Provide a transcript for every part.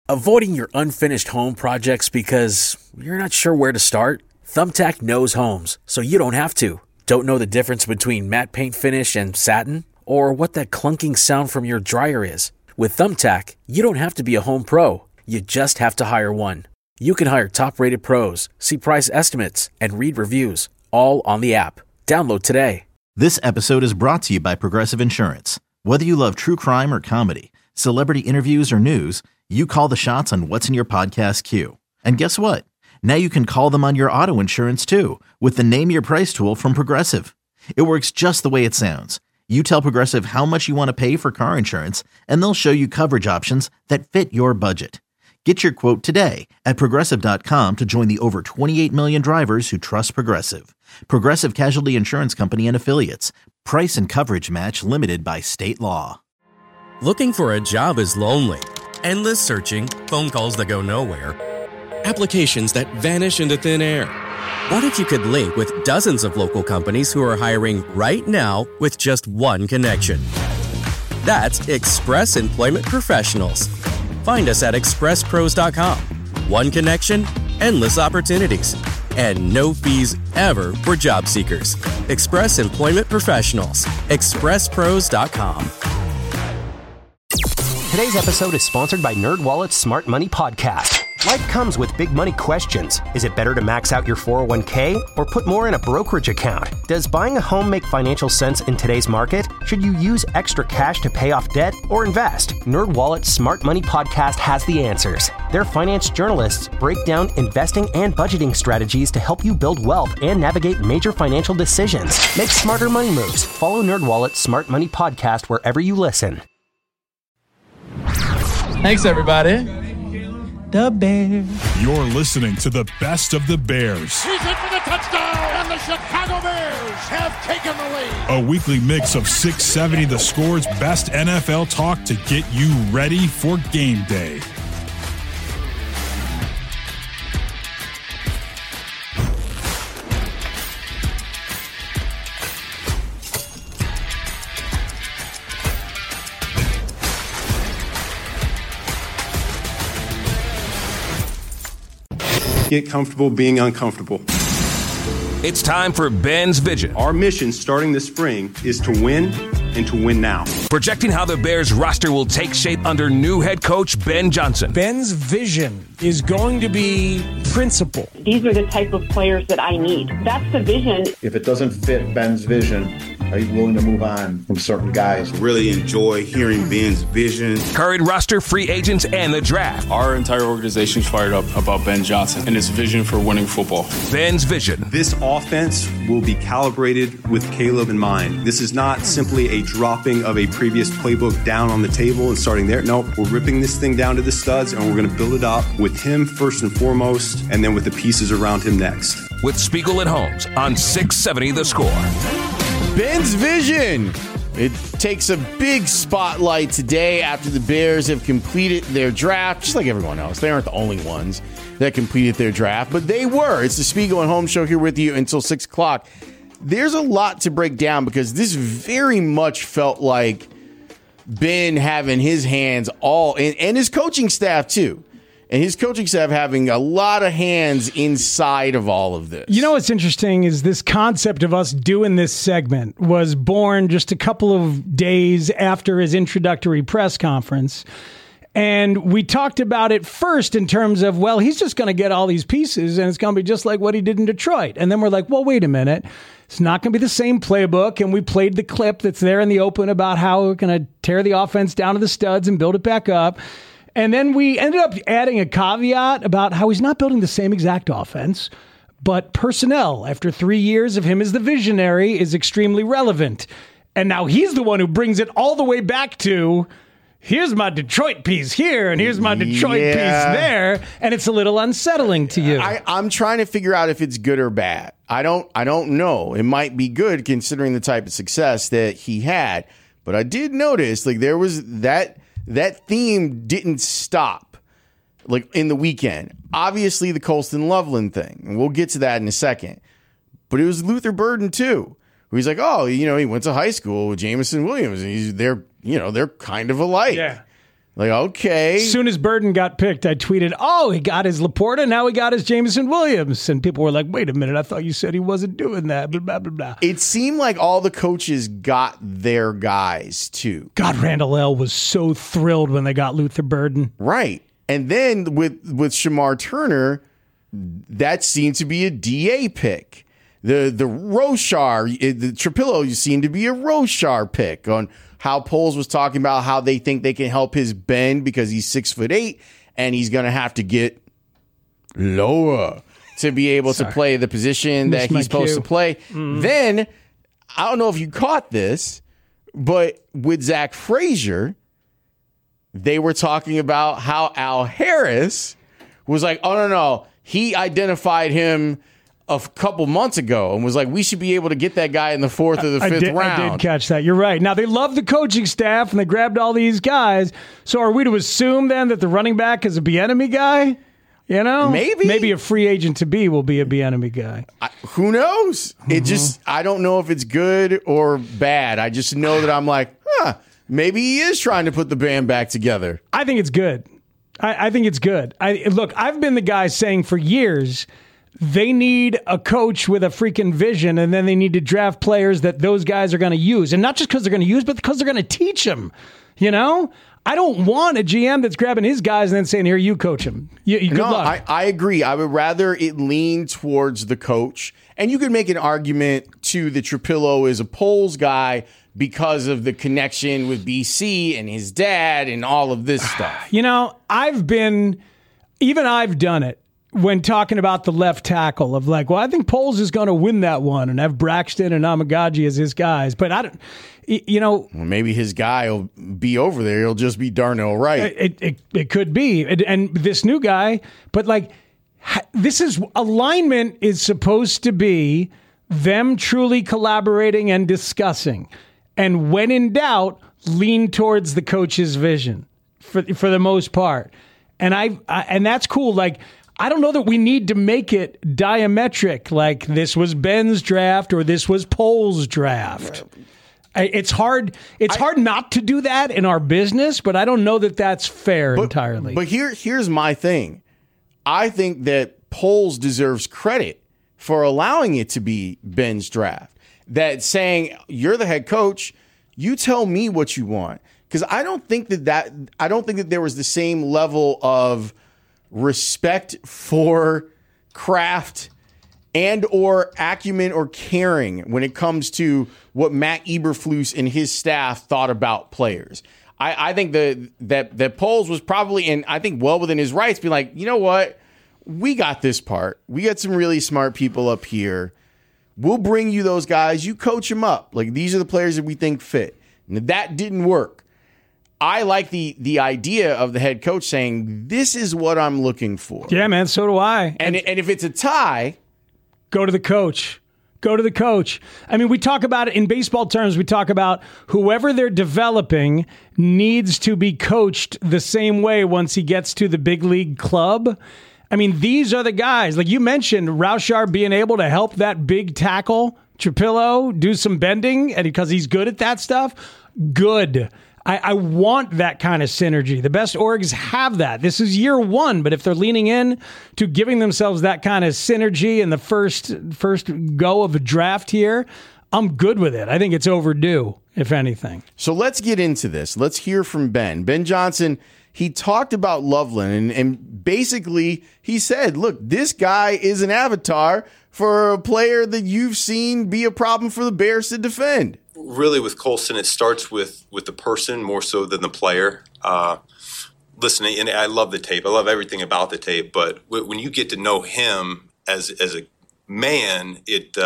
Avoiding your unfinished home projects because you're not sure where to start? Thumbtack knows homes, so you don't have to. Don't know the difference between matte paint finish and satin? Or what that clunking sound from your dryer is? With Thumbtack, you don't have to be a home pro. You just have to hire one. You can hire top-rated pros, see price estimates, and read reviews, all on the app. Download today. This episode is brought to you by Progressive Insurance. Whether you love true crime or comedy, celebrity interviews or news, you call the shots on what's in your podcast queue. And guess what? Now you can call them on your auto insurance too with the Name Your Price tool from Progressive. It works just the way it sounds. You tell Progressive how much you want to pay for car insurance, and they'll show you coverage options that fit your budget. Get your quote today at Progressive.com to join the over 28 million drivers who trust Progressive. Progressive Casualty Insurance Company and Affiliates. Price and coverage match limited by state law. Looking for a job is lonely. Endless searching, phone calls that go nowhere, applications that vanish into thin air. What if you could link with dozens of local companies who are hiring right now with just one connection? That's Express Employment Professionals. Find us at expresspros.com. One connection, endless opportunities, and no fees ever for job seekers. Express Employment Professionals. expresspros.com. Today's episode is sponsored by NerdWallet's Smart Money Podcast. Life comes with big money questions. Is it better to max out your 401k or put more in a brokerage account? Does buying a home make financial sense in today's market? Should you use extra cash to pay off debt or invest? NerdWallet's Smart Money Podcast has the answers. Their finance journalists break down investing and budgeting strategies to help you build wealth and navigate major financial decisions. Make smarter money moves. Follow NerdWallet's Smart Money Podcast wherever you listen. Thanks, everybody. The Bears. You're listening to the best of the Bears. He's in for the touchdown, and the Chicago Bears have taken the lead. A weekly mix of 670 The Score's best NFL talk to get you ready for game day. Get comfortable being uncomfortable. It's time for Ben's Vision. Our mission starting this spring is to win and to win now. Projecting how the Bears roster will take shape under new head coach Ben Johnson. Ben's vision is going to be principle. These are the type of players that I need. That's the vision. If it doesn't fit Ben's vision, are you willing to move on from certain guys? Really enjoy hearing Ben's vision. Current roster, free agents, and the draft. Our entire organization is fired up about Ben Johnson and his vision for winning football. Ben's Vision. This offense will be calibrated with Caleb in mind. This is not simply a dropping of a previous playbook down on the table and starting there. No, we're ripping this thing down to the studs, and we're going to build it up with him first and foremost, and then with the pieces around him next. With Spiegel and Holmes on 670 The Score. Ben's Vision. It takes a big spotlight today after the Bears have completed their draft, just like everyone else. They aren't the only ones that completed their draft, but they were. It's the Spiegel and Holmes show here with you until 6 o'clock. There's a lot to break down because this very much felt like Ben having his hands all, and his coaching staff too. And his coaching staff having a lot of hands inside of all of this. You know what's interesting is this concept of us doing this segment was born just a couple of days after his introductory press conference. And we talked about it first in terms of, well, he's just going to get all these pieces and it's going to be just like what he did in Detroit. And then we're like, well, wait a minute. It's not going to be the same playbook. And we played the clip that's there in the open about how we're going to tear the offense down to the studs and build it back up. And then we ended up adding a caveat about how he's not building the same exact offense, but personnel, after 3 years of him as the visionary, is extremely relevant. And now he's the one who brings it all the way back to, here's my Detroit piece here, and here's my Detroit piece there, and it's a little unsettling to you. I'm trying to figure out if it's good or bad. I don't know. It might be good considering the type of success that he had, but I did notice like there was that theme didn't stop like in the weekend. Obviously the Colston Loveland thing, and we'll get to that in a second. But it was Luther Burden too, who he's like, oh, he went to high school with Jameson Williams, and they're kind of alike. Yeah. Like, okay. As soon as Burden got picked, I tweeted, "Oh, he got his Laporta, now he got his Jameson Williams." And people were like, "Wait a minute, I thought you said he wasn't doing that." Blah, blah, blah, blah. It seemed like all the coaches got their guys, too. God, Randall L. was so thrilled when they got Luther Burden. Right. And then with Shamar Turner, that seemed to be a DA pick. The Roshar, the Trapillo seemed to be a Roshar pick on how Poles was talking about how they think they can help his bend because he's 6'8" and he's going to have to get lower to be able to play the position that he's supposed to play. Then, I don't know if you caught this, but with Zach Frazier, they were talking about how Al Harris was like, oh, no, he identified him a couple months ago and was like, we should be able to get that guy in the 4th or the 5th round. I did catch that. You're right. Now, they love the coaching staff, and they grabbed all these guys. So are we to assume, then, that the running back is a Bieniemy guy? You know? Maybe a free agent to be will be a Bieniemy guy. Who knows? It just, I don't know if it's good or bad. I just know that I'm like, maybe he is trying to put the band back together. I think it's good. I think it's good. Look, I've been the guy saying for years they need a coach with a freaking vision, and then they need to draft players that those guys are going to use. And not just because they're going to use, but because they're going to teach them. You know? I don't want a GM that's grabbing his guys and then saying, here, you coach him. Good luck. I agree. I would rather it lean towards the coach. And you could make an argument, too, that Trapillo is a Poles guy because of the connection with BC and his dad and all of this stuff. You know, I've done it when talking about the left tackle of like, well, I think Poles is going to win that one and have Braxton and Amagaji as his guys. But I don't, well, maybe his guy will be over there. He'll just be Darnell Wright. It could be. And this new guy, but like, alignment is supposed to be them truly collaborating and discussing. And when in doubt, lean towards the coach's vision for the most part. And and that's cool. Like, I don't know that we need to make it diametric, like this was Ben's draft or this was Poles' draft. It's hard not to do that in our business, but I don't know that that's fair entirely. But here's my thing. I think that Poles deserves credit for allowing it to be Ben's draft. That saying, you're the head coach, you tell me what you want. Because I don't think that there was the same level of respect for craft and or acumen or caring when it comes to what Matt Eberflus and his staff thought about players. I think that Poles was probably, and I think well within his rights, be like, you know what? We got this part. We got some really smart people up here. We'll bring you those guys. You coach them up. Like, these are the players that we think fit. And that didn't work. I like the idea of the head coach saying, this is what I'm looking for. Yeah, man, so do I. And if it's a tie, go to the coach. Go to the coach. I mean, we talk about it in baseball terms. We talk about whoever they're developing needs to be coached the same way once he gets to the big league club. I mean, these are the guys. Like you mentioned, Roshar being able to help that big tackle, Trapillo, do some bending, and because he's good at that stuff. Good. I want that kind of synergy. The best orgs have that. This is year one, but if they're leaning in to giving themselves that kind of synergy in the first go of a draft here, I'm good with it. I think it's overdue, if anything. So let's get into this. Let's hear from Ben. Ben Johnson, he talked about Loveland, and basically he said, look, this guy is an avatar for a player that you've seen be a problem for the Bears to defend. Really, with Colson, it starts with the person more so than the player. Listening, and I love the tape. I love everything about the tape. But when you get to know him as a man,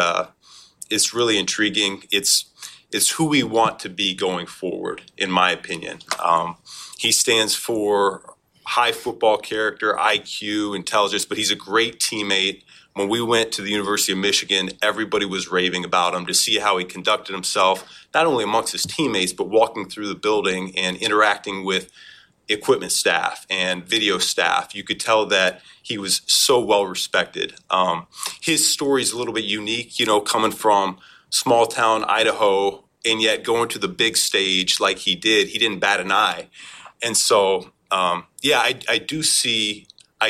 it's really intriguing. It's who we want to be going forward, in my opinion. He stands for high football character, IQ, intelligence, but he's a great teammate. When we went to the University of Michigan, everybody was raving about him to see how he conducted himself, not only amongst his teammates, but walking through the building and interacting with equipment staff and video staff. You could tell that he was so well respected. His story is a little bit unique, coming from small town Idaho and yet going to the big stage like he did. He didn't bat an eye. And so, I do see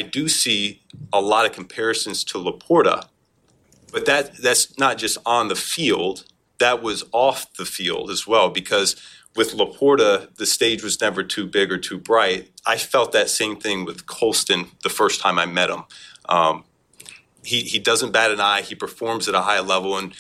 a lot of comparisons to Laporta, but that's not just on the field. That was off the field as well, because with Laporta, the stage was never too big or too bright. I felt that same thing with Colston the first time I met him. He doesn't bat an eye. He performs at a high level, and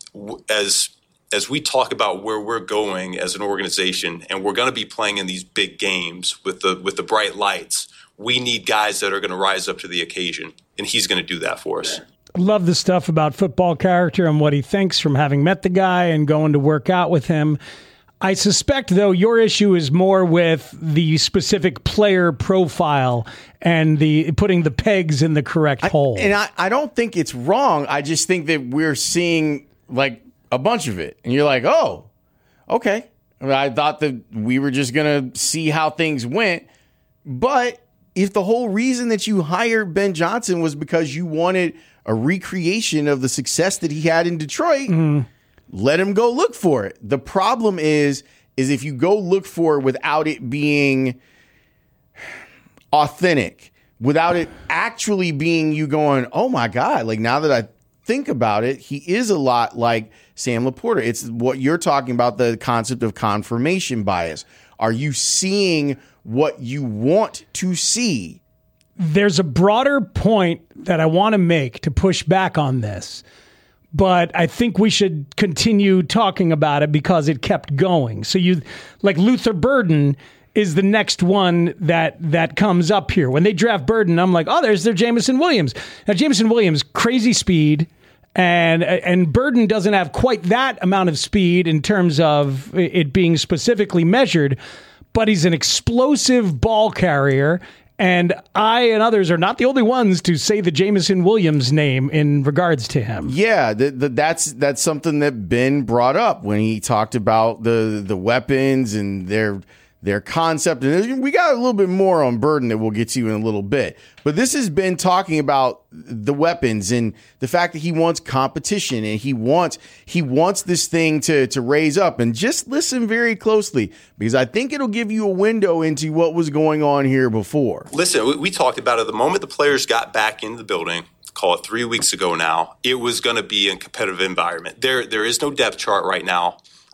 as we talk about where we're going as an organization, and we're going to be playing in these big games with the bright lights, we need guys that are going to rise up to the occasion, and he's going to do that for us. Love the stuff about football character and what he thinks from having met the guy and going to work out with him. I suspect, though, your issue is more with the specific player profile and the putting the pegs in the correct hole. And I don't think it's wrong. I just think that we're seeing like a bunch of it. And you're like, oh, okay. I thought that we were just going to see how things went. But if the whole reason that you hired Ben Johnson was because you wanted a recreation of the success that he had in Detroit, let him go look for it. The problem is if you go look for it without it being authentic, without it actually being you going, oh my God, like now that I think about it, he is a lot like Sam Laporta. It's what you're talking about, the concept of confirmation bias. Are you seeing what you want to see? There's a broader point that I want to make to push back on this, but I think we should continue talking about it because it kept going. So Luther Burden is the next one that comes up here. When they draft Burden, I'm like, oh, there's their Jameson Williams. Now, Jameson Williams, crazy speed, and Burden doesn't have quite that amount of speed in terms of it being specifically measured, but he's an explosive ball carrier. And I and others are not the only ones to say the Jameson Williams name in regards to him. Yeah, that's something that Ben brought up when he talked about the weapons and their concept. And we got a little bit more on Burden that we'll get to in a little bit. But this has been talking about the weapons and the fact that he wants competition and he wants this thing to raise up. And just listen very closely, because I think it'll give you a window into what was going on here before. Listen, we talked about it the moment the players got back into the building, call it 3 weeks ago now, it was going to be a competitive environment. There is no depth chart right now.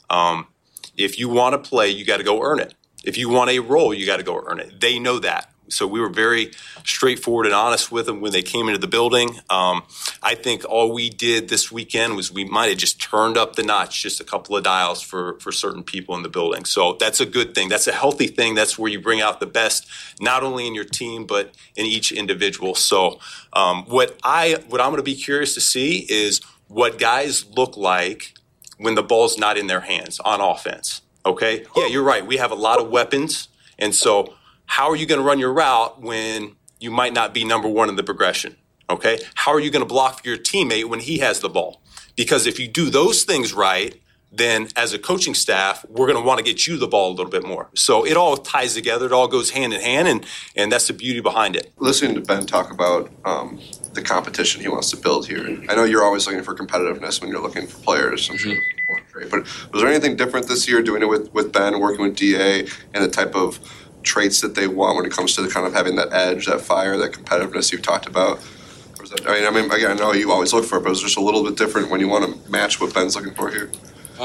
If you want to play, you got to go earn it. If you want a role, you got to go earn it. They know that. So we were very straightforward and honest with them when they came into the building. I think all we did this weekend was we might have just turned up the notch, just a couple of dials for certain people in the building. So that's a good thing. That's a healthy thing. That's where you bring out the best, not only in your team, but in each individual. So what I'm going to be curious to see is what guys look like when the ball's not in their hands on offense. Okay? Yeah, you're right. We have a lot of weapons. And so how are you going to run your route when you might not be number one in the progression? Okay? How are you going to block for your teammate when he has the ball? Because if you do those things right, then as a coaching staff, we're going to want to get you the ball a little bit more. So it all ties together. It all goes hand in hand, and that's the beauty behind it. Listening to Ben talk about the competition he wants to build here, and I know you're always looking for competitiveness when you're looking for players. I'm sure. But was there anything different this year doing it with Ben, working with DA, and the type of traits that they want when it comes to the kind of having that edge, that fire, that competitiveness you've talked about? Or is that, I mean, again, I know you always look for it, but it's just a little bit different when you want to match what Ben's looking for here.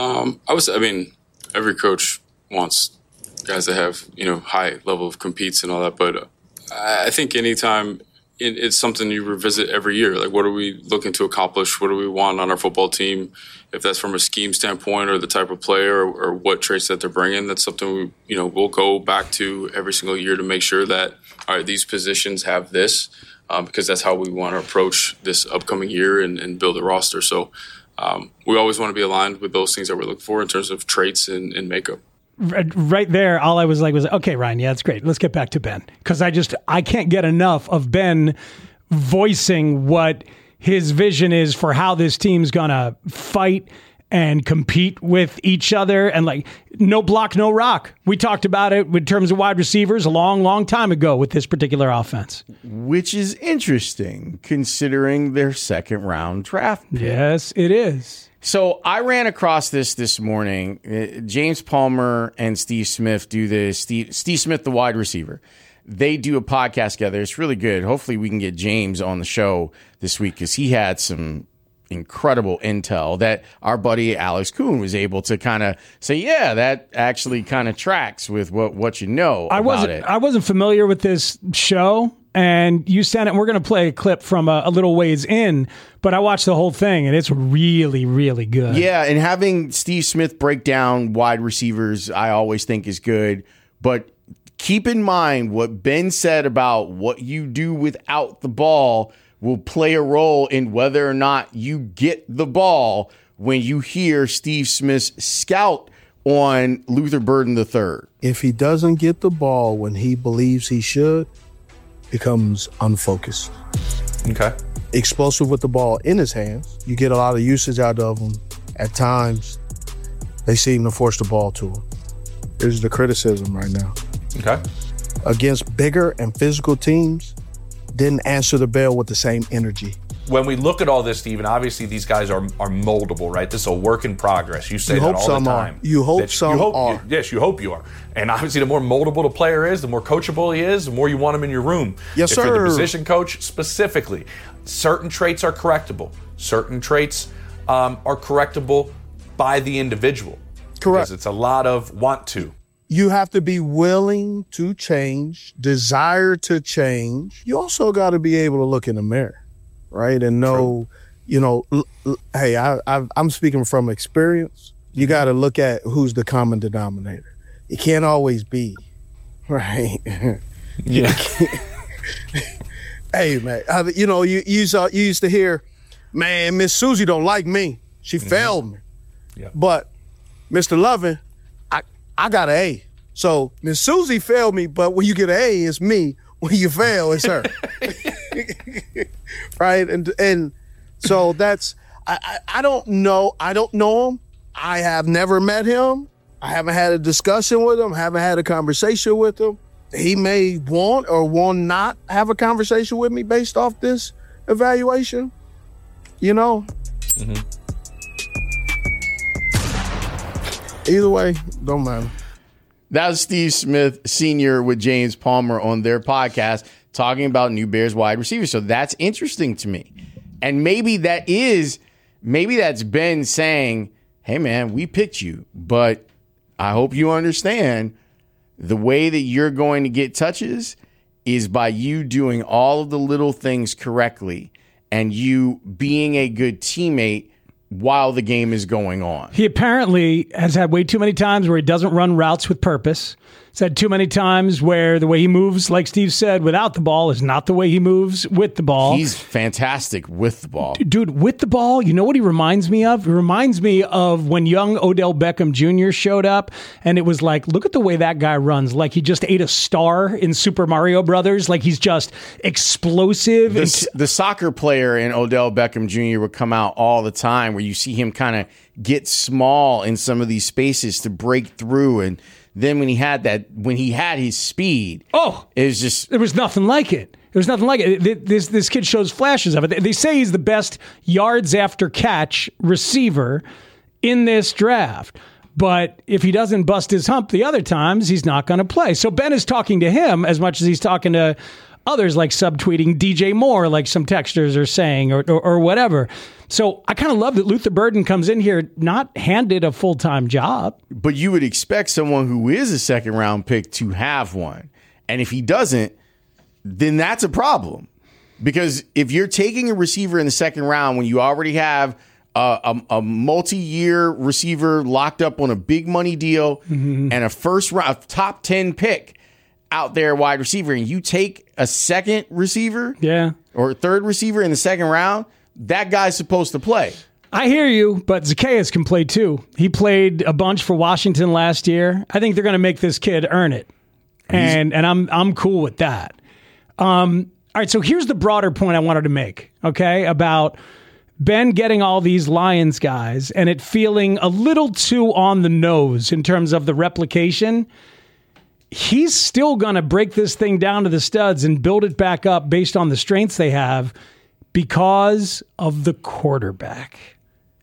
Every coach wants guys that have, high level of competes and all that, but I think anytime it's something you revisit every year. Like, what are we looking to accomplish? What do we want on our football team? If that's from a scheme standpoint or the type of player or what traits that they're bringing, that's something we'll go back to every single year to make sure that, all right, these positions have this, because that's how we want to approach this upcoming year and build a roster. So we always want to be aligned with those things that we're looking for in terms of traits and makeup. Right there, all I was like was, okay, Ryan, yeah, that's great. Let's get back to Ben. Because I can't get enough of Ben voicing what his vision is for how this team's going to fight and compete with each other. And like, no block, no rock. We talked about it in terms of wide receivers a long, long time ago with this particular offense. Which is interesting, considering their second-round draft pick. Yes, it is. So I ran across this morning. James Palmer and Steve Smith do this. Steve Smith, the wide receiver. They do a podcast together. It's really good. Hopefully we can get James on the show this week because he had some incredible intel that our buddy Alex Kuhn was able to kind of say, yeah, that actually kind of tracks with what you know about it. I wasn't familiar with this show, and you sent it. And we're going to play a clip from a little ways in, but I watched the whole thing, and it's really, really good. Yeah, and having Steve Smith break down wide receivers, I always think is good, but keep in mind what Ben said about what you do without the ball will play a role in whether or not you get the ball when you hear Steve Smith's scout on Luther Burden III. If he doesn't get the ball when he believes he should, becomes unfocused. Okay. Explosive with the ball in his hands. You get a lot of usage out of him. At times, they seem to force the ball to him. Here's the criticism right now. Okay. Against bigger and physical teams, didn't answer the bell with the same energy. When we look at all this, Stephen, obviously these guys are moldable, right? This is a work in progress. You say that all the time. You hope some are. Yes, you hope you are. And obviously the more moldable the player is, the more coachable he is, the more you want him in your room. Yes, sir. If you're the position coach, specifically, certain traits are correctable. Certain traits are correctable by the individual. Correct. Because it's a lot of want to. You have to be willing to change, desire to change. You also got to be able to look in the mirror, right? And know, hey, I'm speaking from experience. You got to look at who's the common denominator. It can't always be, right? Yeah. Hey, man, you used to hear, man, Miss Susie don't like me. She failed me. Yeah. But Mr. Lovin, I got an A. So Miss Susie failed me, but when you get an A, it's me. When you fail, it's her. Right? And so that's I don't know. I don't know him. I have never met him. I haven't had a discussion with him, haven't had a conversation with him. He may want or will not have a conversation with me based off this evaluation. Mm-hmm. Either way, don't matter. That was Steve Smith Sr. with James Palmer on their podcast talking about new Bears wide receivers. So that's interesting to me. And maybe that's Ben saying, hey, man, we picked you, but I hope you understand the way that you're going to get touches is by you doing all of the little things correctly and you being a good teammate while the game is going on. He apparently has had way too many times where he doesn't run routes with purpose. He's had too many times where the way he moves, like Steve said, without the ball is not the way he moves with the ball. He's fantastic with the ball. Dude, with the ball, you know what he reminds me of? He reminds me of when young Odell Beckham Jr. showed up, and it was like, look at the way that guy runs. Like he just ate a star in Super Mario Brothers. Like he's just explosive. The soccer player in Odell Beckham Jr. would come out all the time where you see him kind of get small in some of these spaces to break through. And then when he had his speed, there was nothing like it. There was nothing like it. This kid shows flashes of it. They say he's the best yards after catch receiver in this draft. But if he doesn't bust his hump the other times, he's not going to play. So Ben is talking to him as much as he's talking to others, like subtweeting DJ Moore, like some texters are saying, or whatever. So I kind of love that Luther Burden comes in here not handed a full-time job. But you would expect someone who is a second-round pick to have one. And if he doesn't, then that's a problem. Because if you're taking a receiver in the second round when you already have a multi-year receiver locked up on a big money deal and a first-round, a top 10 pick out there wide receiver, and you take a second receiver or a third receiver in the second round, that guy's supposed to play. I hear you, but Zacchaeus can play too. He played a bunch for Washington last year. I think they're going to make this kid earn it, and I'm cool with that. All right, so here's the broader point I wanted to make, okay, about Ben getting all these Lions guys and it feeling a little too on the nose in terms of the replication. He's still going to break this thing down to the studs and build it back up based on the strengths they have because of the quarterback.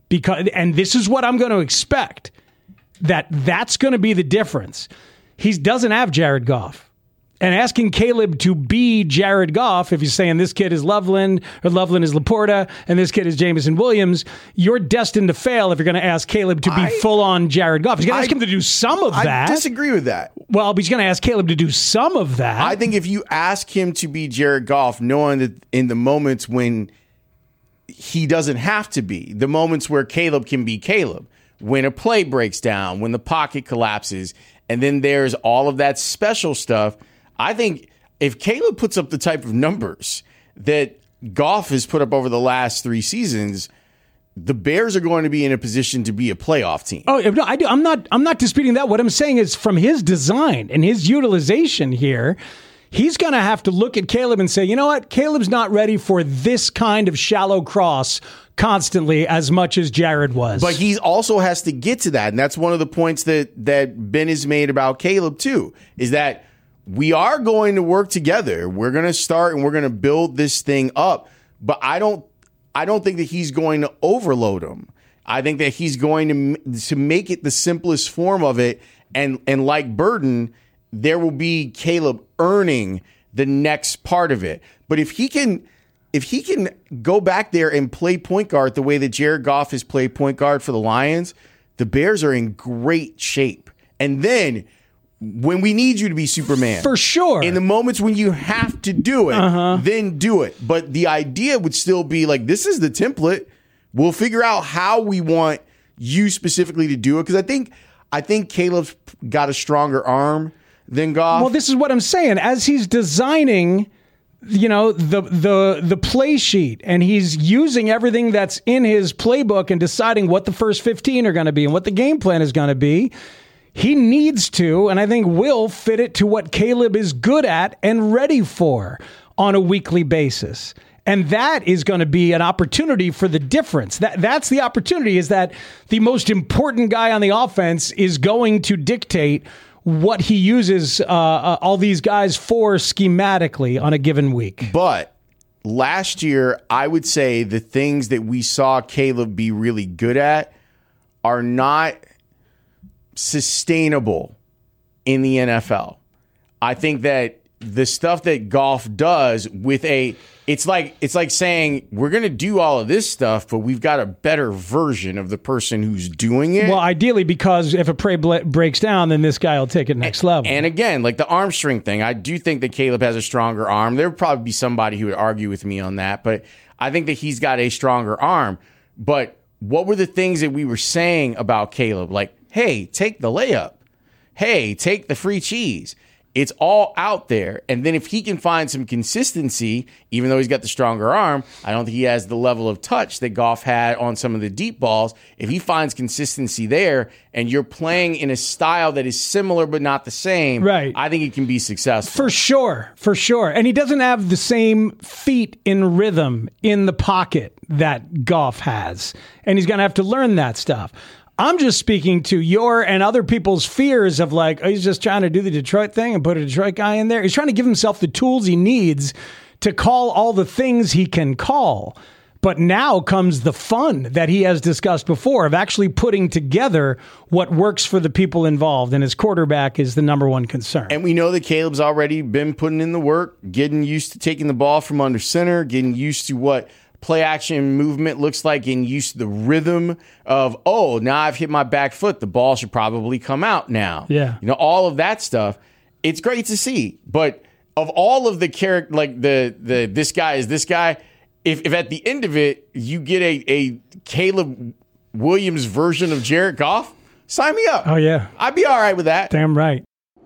and this is what I'm going to expect, that's going to be the difference. He doesn't have Jared Goff. And asking Caleb to be Jared Goff, if you're saying this kid is Loveland, or Loveland is Laporta, and this kid is Jameson Williams, you're destined to fail if you're going to ask Caleb to be full-on Jared Goff. He's going to ask him to do some of that. I disagree with that. Well, but he's going to ask Caleb to do some of that. I think if you ask him to be Jared Goff, knowing that in the moments when he doesn't have to be, the moments where Caleb can be Caleb, when a play breaks down, when the pocket collapses, and then there's all of that special stuff, I think if Caleb puts up the type of numbers that Goff has put up over the last 3 seasons, the Bears are going to be in a position to be a playoff team. Oh, no, I'm not disputing that. What I'm saying is from his design and his utilization here, he's going to have to look at Caleb and say, you know what? Caleb's not ready for this kind of shallow cross constantly as much as Jared was. But he also has to get to that. And that's one of the points that Ben has made about Caleb too, is that we are going to work together. We're going to start and we're going to build this thing up. But I don't think that he's going to overload him. I think that he's going to make it the simplest form of it. And like Burden, there will be Caleb earning the next part of it. But if he can go back there and play point guard the way that Jared Goff has played point guard for the Lions, the Bears are in great shape. And then when we need you to be Superman. For sure. In the moments when you have to do it, then do it. But the idea would still be like, this is the template. We'll figure out how we want you specifically to do it. Because I think Caleb's got a stronger arm than Goff. Well, this is what I'm saying. As he's designing, the play sheet, and he's using everything that's in his playbook and deciding what the first 15 are going to be and what the game plan is going to be, he needs to, and I think will, fit it to what Caleb is good at and ready for on a weekly basis. And that is going to be an opportunity for the difference. That's the opportunity, is that the most important guy on the offense is going to dictate what he uses all these guys for schematically on a given week. But last year, I would say the things that we saw Caleb be really good at are not sustainable in the NFL. I think that the stuff that Goff does with it's like saying we're going to do all of this stuff, but we've got a better version of the person who's doing it. Well, ideally, because if a play breaks down, then this guy will take it next level. And again, like the arm strength thing, I do think that Caleb has a stronger arm. There would probably be somebody who would argue with me on that, but I think that he's got a stronger arm. But what were the things that we were saying about Caleb? Like, hey, take the layup. Hey, take the free cheese. It's all out there. And then if he can find some consistency, even though he's got the stronger arm, I don't think he has the level of touch that Goff had on some of the deep balls. If he finds consistency there and you're playing in a style that is similar but not the same, right, I think he can be successful. For sure. And he doesn't have the same feet in rhythm in the pocket that Goff has. And he's going to have to learn that stuff. I'm just speaking to your and other people's fears of like, oh, he's just trying to do the Detroit thing and put a Detroit guy in there. He's trying to give himself the tools he needs to call all the things he can call. But now comes the fun that he has discussed before of actually putting together what works for the people involved. And his quarterback is the number one concern. And we know that Caleb's already been putting in the work, getting used to taking the ball from under center, getting used to what play action movement looks like, getting used to the rhythm of, oh, now I've hit my back foot. The ball should probably come out now. Yeah. All of that stuff. It's great to see. But of all of the character, like the this guy is this guy, if at the end of it you get a Caleb Williams version of Jared Goff, sign me up. Oh, yeah. I'd be all right with that. Damn right.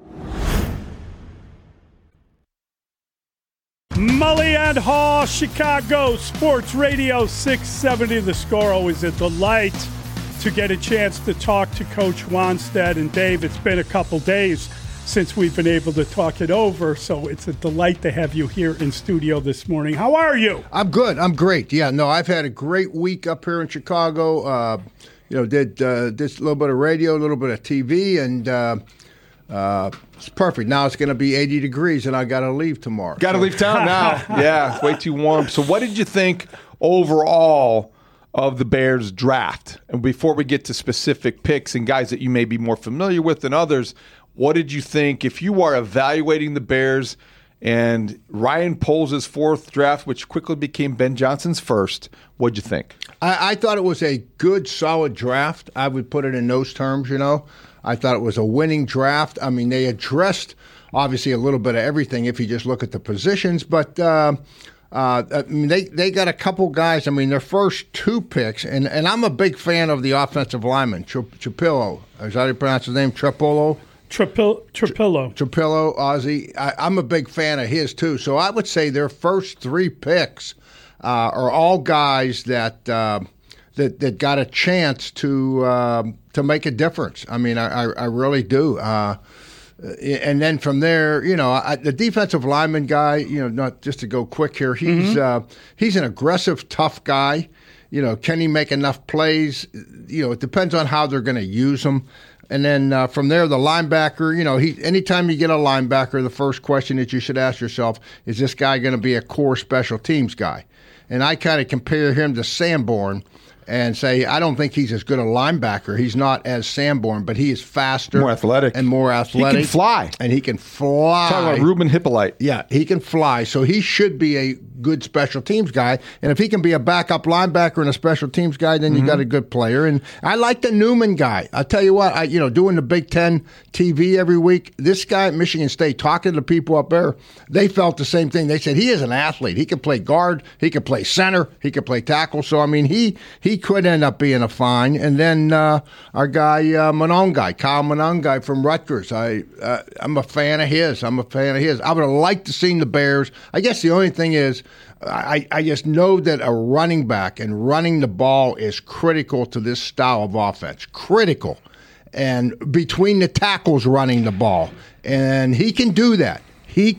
Mully and Haw, Chicago Sports Radio 670. The Score, always a delight to get a chance to talk to Coach Wannstedt. And Dave, it's been a couple days since we've been able to talk it over, so it's a delight to have you here in studio this morning. How are you? I'm good. I'm great. Yeah, no, I've had a great week up here in Chicago. Did this little bit of radio, a little bit of TV, and it's perfect. Now it's going to be 80 degrees, and I got to leave tomorrow. Got to leave town now. Yeah, it's way too warm. So what did you think overall of the Bears draft. And before we get to specific picks and guys that you may be more familiar with than others, what did you think if you are evaluating the Bears and Ryan Poles' fourth draft, which quickly became Ben Johnson's first? What'd you think? I thought it was a good, solid draft. I would put it in those terms, I thought it was a winning draft. I mean, they addressed, obviously, a little bit of everything if you just look at the positions, but they got a couple guys. I mean, their first two picks, and I'm a big fan of the offensive lineman, Trapillo. Is that how you pronounce his name? Trapillo, Ozzie. I'm a big fan of his, too. So I would say their first three picks are all guys that got a chance to make a difference. I mean, I really do. And then from there, the defensive lineman guy, not just to go quick here, he's an aggressive, tough guy. Can he make enough plays? It depends on how they're going to use him. And then from there, the linebacker, anytime you get a linebacker, the first question that you should ask yourself, is this guy going to be a core special teams guy? And I kind of compare him to Sanborn and say, I don't think he's as good a linebacker. He's not as Sanborn, but he is faster. More athletic. And more athletic. He can fly. And he can fly. Talking about Ruben Hippolyte. Yeah, he can fly. So he should be a good special teams guy. And if he can be a backup linebacker and a special teams guy, then you got a good player. And I like the Newman guy. I'll tell you what, doing the Big Ten TV every week, this guy at Michigan State, talking to people up there, they felt the same thing. They said he is an athlete. He can play guard. He can play center. He can play tackle. So, I mean, he could end up being a fine. And then our guy, Kyle Monongai from Rutgers. I'm a fan of his. I would have liked to see the Bears. I guess the only thing is, I just know that a running back and running the ball is critical to this style of offense. Critical. And between the tackles running the ball. And he can do that. In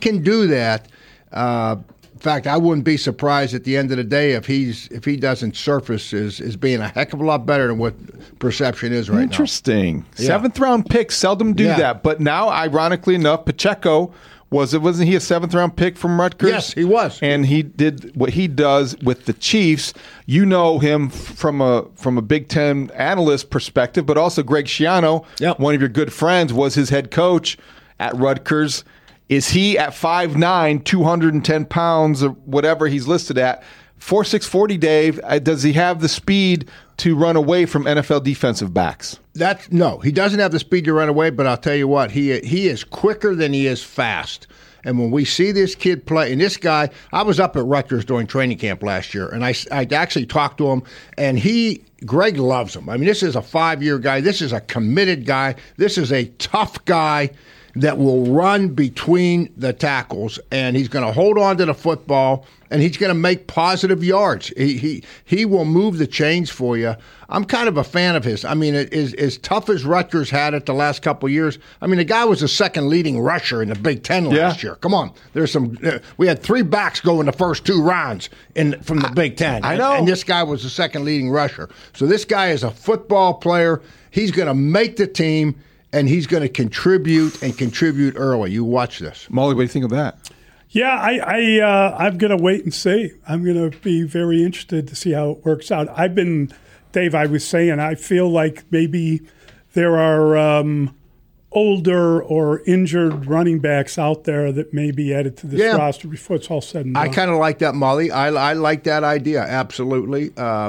fact, I wouldn't be surprised at the end of the day if he doesn't surface as being a heck of a lot better than what perception is right now. Interesting. Yeah. 7th round picks seldom do that. But now, ironically enough, Pacheco, wasn't he a 7th round pick from Rutgers? Yes, he was. And he did what he does with the Chiefs. You know him from a Big Ten analyst perspective, but also Greg Schiano, one of your good friends, was his head coach at Rutgers. Is he at 5'9", 210 pounds, or whatever he's listed at, 4'6", 40, Dave? Does he have the speed to run away from NFL defensive backs? No, he doesn't have the speed to run away, but I'll tell you what, he is quicker than he is fast. And when we see this kid play, and this guy, I was up at Rutgers during training camp last year, and I actually talked to him, and Greg loves him. I mean, this is a 5-year guy. This is a committed guy. This is a tough guy that will run between the tackles, and he's going to hold on to the football, and he's going to make positive yards. He will move the chains for you. I'm kind of a fan of his. I mean, as tough as Rutgers had it the last couple of years, I mean, the guy was the second leading rusher in the Big Ten last year. Come on. We had 3 backs go in the first 2 rounds from the Big Ten. I know. And this guy was the second leading rusher. So this guy is a football player. He's going to make the team, and he's going to contribute early. You watch this. Molly, what do you think of that? Yeah, I'm going to wait and see. I'm going to be very interested to see how it works out. Dave, I was saying, I feel like maybe there are older or injured running backs out there that may be added to this roster before it's all said and done. I kind of like that, Molly. I like that idea, absolutely.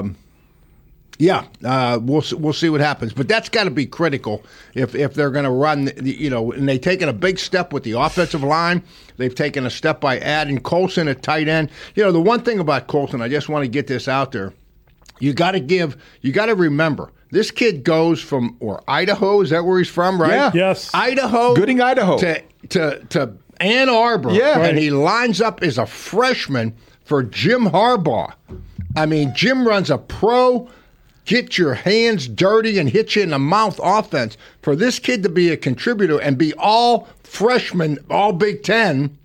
We'll see what happens. But that's got to be critical if they're going to run, and they've taken a big step with the offensive line. They've taken a step by adding Colson at tight end. The one thing about Colson, I just want to get this out there. You got to remember, this kid goes from Idaho. Is that where he's from, right? Yeah. Yes. Idaho. Gooding, Idaho. To Ann Arbor. Yeah. And he lines up as a freshman for Jim Harbaugh. I mean, Jim runs a pro, get your hands dirty and hit you in the mouth offense. For this kid to be a contributor and be all freshman, all Big Ten,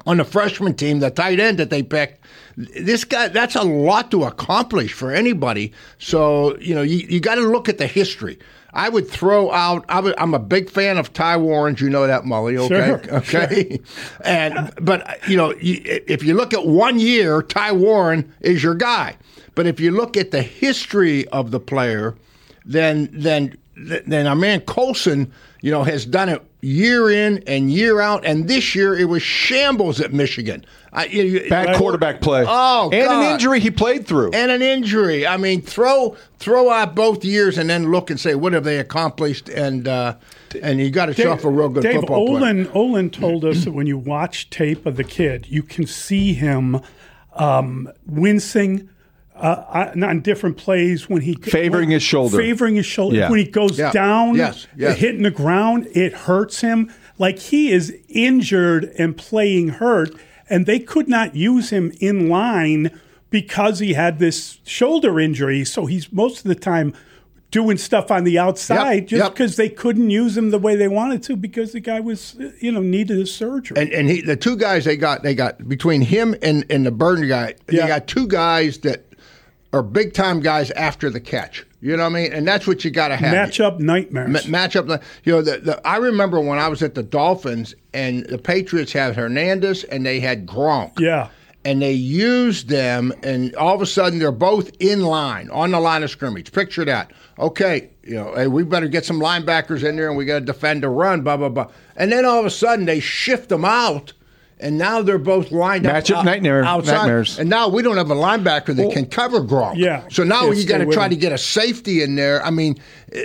on the freshman team, the tight end that they picked. This guy, that's a lot to accomplish for anybody. So, you got to look at the history. I would throw out. I'm a big fan of Ty Warren. You know that, Mully. Okay, sure, okay. Sure. But if you look at 1 year, Ty Warren is your guy. But if you look at the history of the player, then our man Colson, has done it year in and year out. And this year it was shambles at Michigan. Bad quarterback play. Oh, and God. an injury he played through. And an injury. I mean, throw out both years and then look and say, what have they accomplished? And you got to show off a real good football player. Olin told us that when you watch tape of the kid, you can see him wincing on different plays when he favoring his shoulder. Yeah. When he goes down, hitting the ground, it hurts him. Like he is injured and playing hurt. And they could not use him in line because he had this shoulder injury. So he's most of the time doing stuff on the outside just because they couldn't use him the way they wanted to because the guy was, needed a surgery. And the two guys they got between him and the Burton guy, they got two guys that are big time guys after the catch. You know what I mean? And that's what you got to have. Matchup nightmares. I remember when I was at the Dolphins and the Patriots had Hernandez and they had Gronk. Yeah. And they used them, and all of a sudden they're both in line, on the line of scrimmage. Picture that. Okay, hey, we better get some linebackers in there and we got to defend the run, blah, blah, blah. And then all of a sudden they shift them out. And now they're both lined up outside. Nightmares. And now we don't have a linebacker that can cover Gronk. Yeah. So now you got to try to get a safety in there. I mean,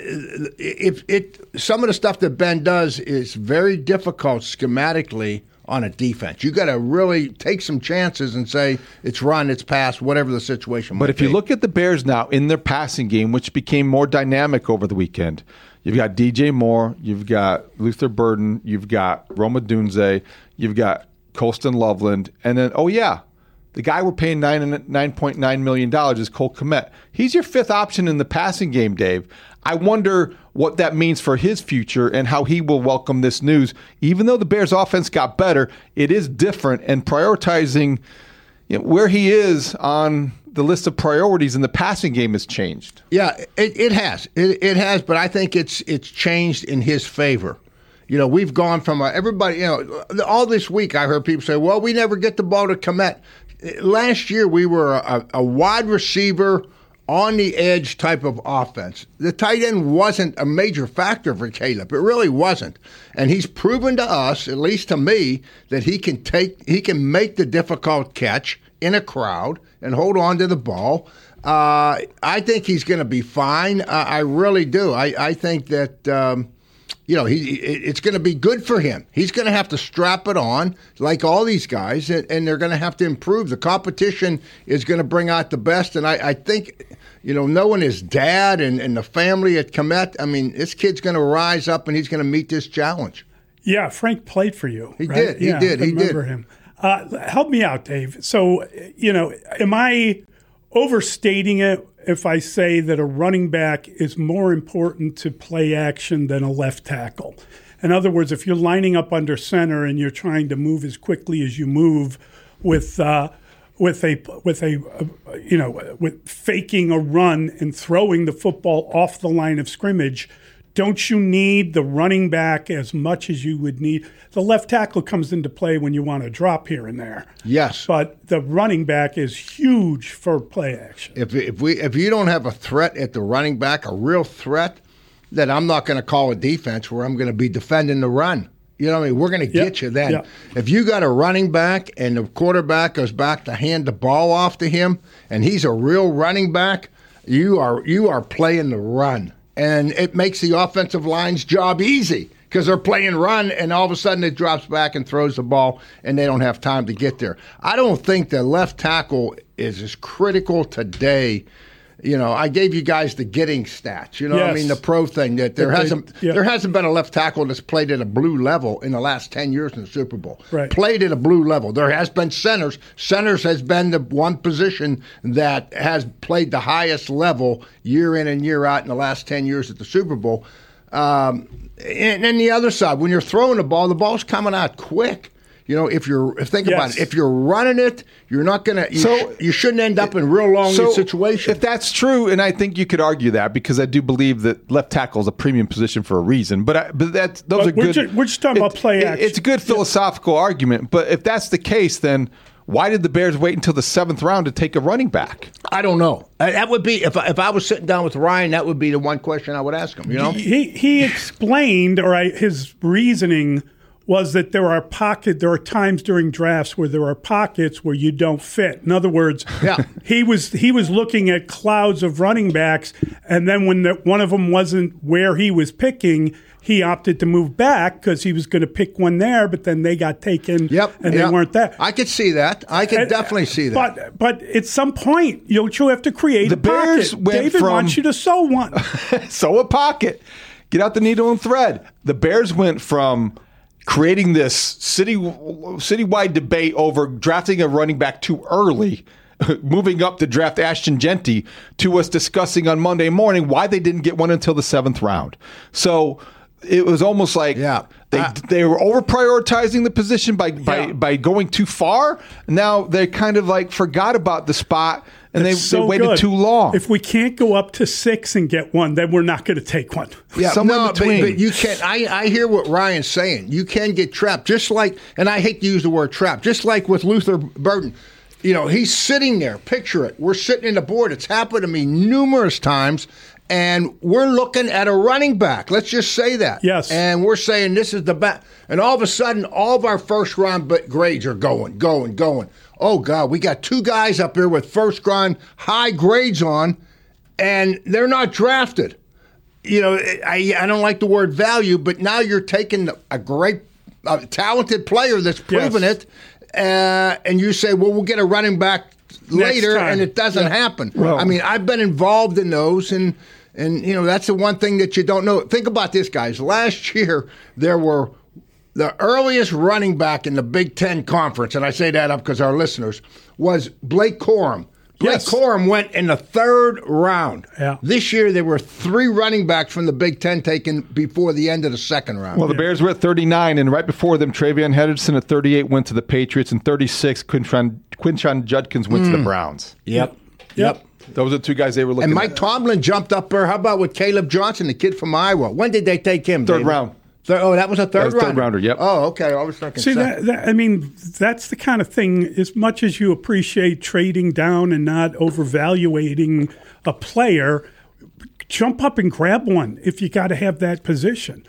some of the stuff that Ben does is very difficult schematically on a defense. You got to really take some chances and say it's run, it's pass, whatever the situation might be. But if you look at the Bears now in their passing game, which became more dynamic over the weekend, you've got DJ Moore, you've got Luther Burden, you've got Roma Dunze, you've got Colston Loveland, and then, the guy we're paying $9.9 million is Cole Kmet. He's your fifth option in the passing game, Dave. I wonder what that means for his future and how he will welcome this news. Even though the Bears' offense got better, it is different, and prioritizing where he is on the list of priorities in the passing game has changed. Yeah, it has. It has, but I think it's changed in his favor. We've gone from everybody, all this week I heard people say, well, we never get the ball to Kmet. Last year we were a wide receiver on the edge type of offense. The tight end wasn't a major factor for Caleb. It really wasn't. And he's proven to us, at least to me, that he can make the difficult catch in a crowd and hold on to the ball. I think he's going to be fine. I really do. I think that it's going to be good for him. He's going to have to strap it on like all these guys, and they're going to have to improve. The competition is going to bring out the best, and I think, knowing his dad and the family at Kmet, I mean, this kid's going to rise up, and he's going to meet this challenge. Yeah, Frank played for you. He did. He did. I remember him. Help me out, Dave. So, am I overstating it if I say that a running back is more important to play action than a left tackle? In other words, if you're lining up under center and you're trying to move as quickly as you move with faking a run and throwing the football off the line of scrimmage, don't you need the running back as much as you would need? The left tackle comes into play when you want to drop here and there. Yes. But the running back is huge for play action. If you don't have a threat at the running back, a real threat, then I'm not going to call a defense where I'm going to be defending the run. You know what I mean? We're going to get you then. Yep. If you got a running back and the quarterback goes back to hand the ball off to him and he's a real running back, you are playing the run. And it makes the offensive line's job easy because they're playing run, and all of a sudden it drops back and throws the ball, and they don't have time to get there. I don't think the left tackle is as critical today. I gave you guys the getting stats. What I mean? The pro thing that there hasn't been a left tackle that's played at a blue level in the last 10 years in the Super Bowl. Right. Played at a blue level. There has been centers. Centers has been the one position that has played the highest level year in and year out in the last 10 years at the Super Bowl. And then the other side, when you're throwing the ball's coming out quick. If think about it, if you're running it, you're not gonna. You shouldn't end up in real long situations. If that's true, and I think you could argue that because I do believe that left tackle is a premium position for a reason. Those are good. We're just talking about play action. It's a good philosophical argument, but if that's the case, then why did the Bears wait until the 7th round to take a running back? I don't know. That would be if I was sitting down with Ryan. That would be the one question I would ask him. He explained, his reasoning was that there are times during drafts where there are pockets where you don't fit. In other words, he was looking at clouds of running backs, and then when one of them wasn't where he was picking, he opted to move back because he was going to pick one there, but then they got taken and they weren't there. I could see that. I could definitely see that. But at some point, you have to create a Bears pocket. David wants you to sew one. Sew a pocket. Get out the needle and thread. The Bears went from creating this citywide debate over drafting a running back too early, moving up to draft Ashton Genty, to us discussing on Monday morning why they didn't get one until the 7th round. So it was almost like they were over prioritizing the position by going too far. Now they kind of like forgot about the spot and they waited too long. If we can't go up to 6 and get one, then we're not going to take one. Yeah, somewhere between. But you can't. I hear what Ryan's saying. You can get trapped, just like, and I hate to use the word trap, just like with Luther Burden. He's sitting there. Picture it. We're sitting in the board. It's happened to me numerous times. And we're looking at a running back. Let's just say that. Yes. And we're saying this is the back. And all of a sudden, all of our first round grades are going. Oh, God, we got 2 guys up here with first round high grades on, and they're not drafted. I don't like the word value, but now you're taking a great, talented player that's proven it, and you say, well, we'll get a running back later, and it doesn't happen. Well, I've been involved in those, and that's the one thing that you don't know. Think about this, guys. Last year, there were the earliest running back in the Big Ten Conference, and I say that up because our listeners, was Blake Corum. Blake Corum went in the 3rd round. Yeah. This year, there were 3 running backs from the Big Ten taken before the end of the 2nd round. Well, the Bears were at 39, and right before them, Travion Henderson at 38 went to the Patriots, and 36, Quinshon Judkins went to the Browns. Yep. Those are 2 guys they were looking at. And Mike Tomlin jumped up there. How about with Caleb Johnson, the kid from Iowa? When did they take him? 3rd round. That was a 3rd rounder? 3rd rounder, yep. Oh, okay. I was thinking. See, that's the kind of thing, as much as you appreciate trading down and not overvaluating a player, jump up and grab one if you got to have that position.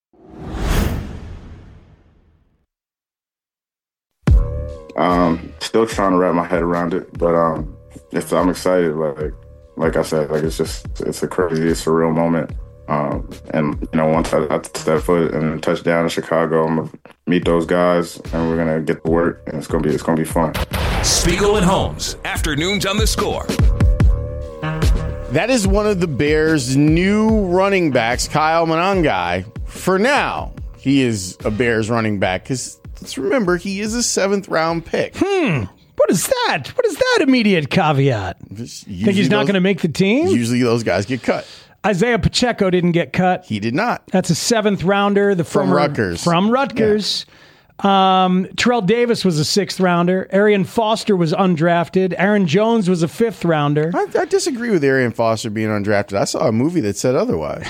Still trying to wrap my head around it, but I'm excited. Like I said, it's a crazy, surreal moment. And once I step foot and touch down in Chicago, I'm gonna meet those guys, and we're gonna get to work, and it's gonna be fun. Spiegel and Holmes, afternoons on The Score. That is one of the Bears' new running backs, Kyle Monangai. For now, he is a Bears running back because let's remember he is a 7th round pick. What is that? What is that immediate caveat? Think he's not going to make the team? Usually those guys get cut. Isaiah Pacheco didn't get cut. He did not. That's a 7th rounder. From Rutgers. From Rutgers. Yeah. Terrell Davis was a 6th rounder. Arian Foster was undrafted. Aaron Jones was a 5th rounder. I disagree with Arian Foster being undrafted. I saw a movie that said otherwise.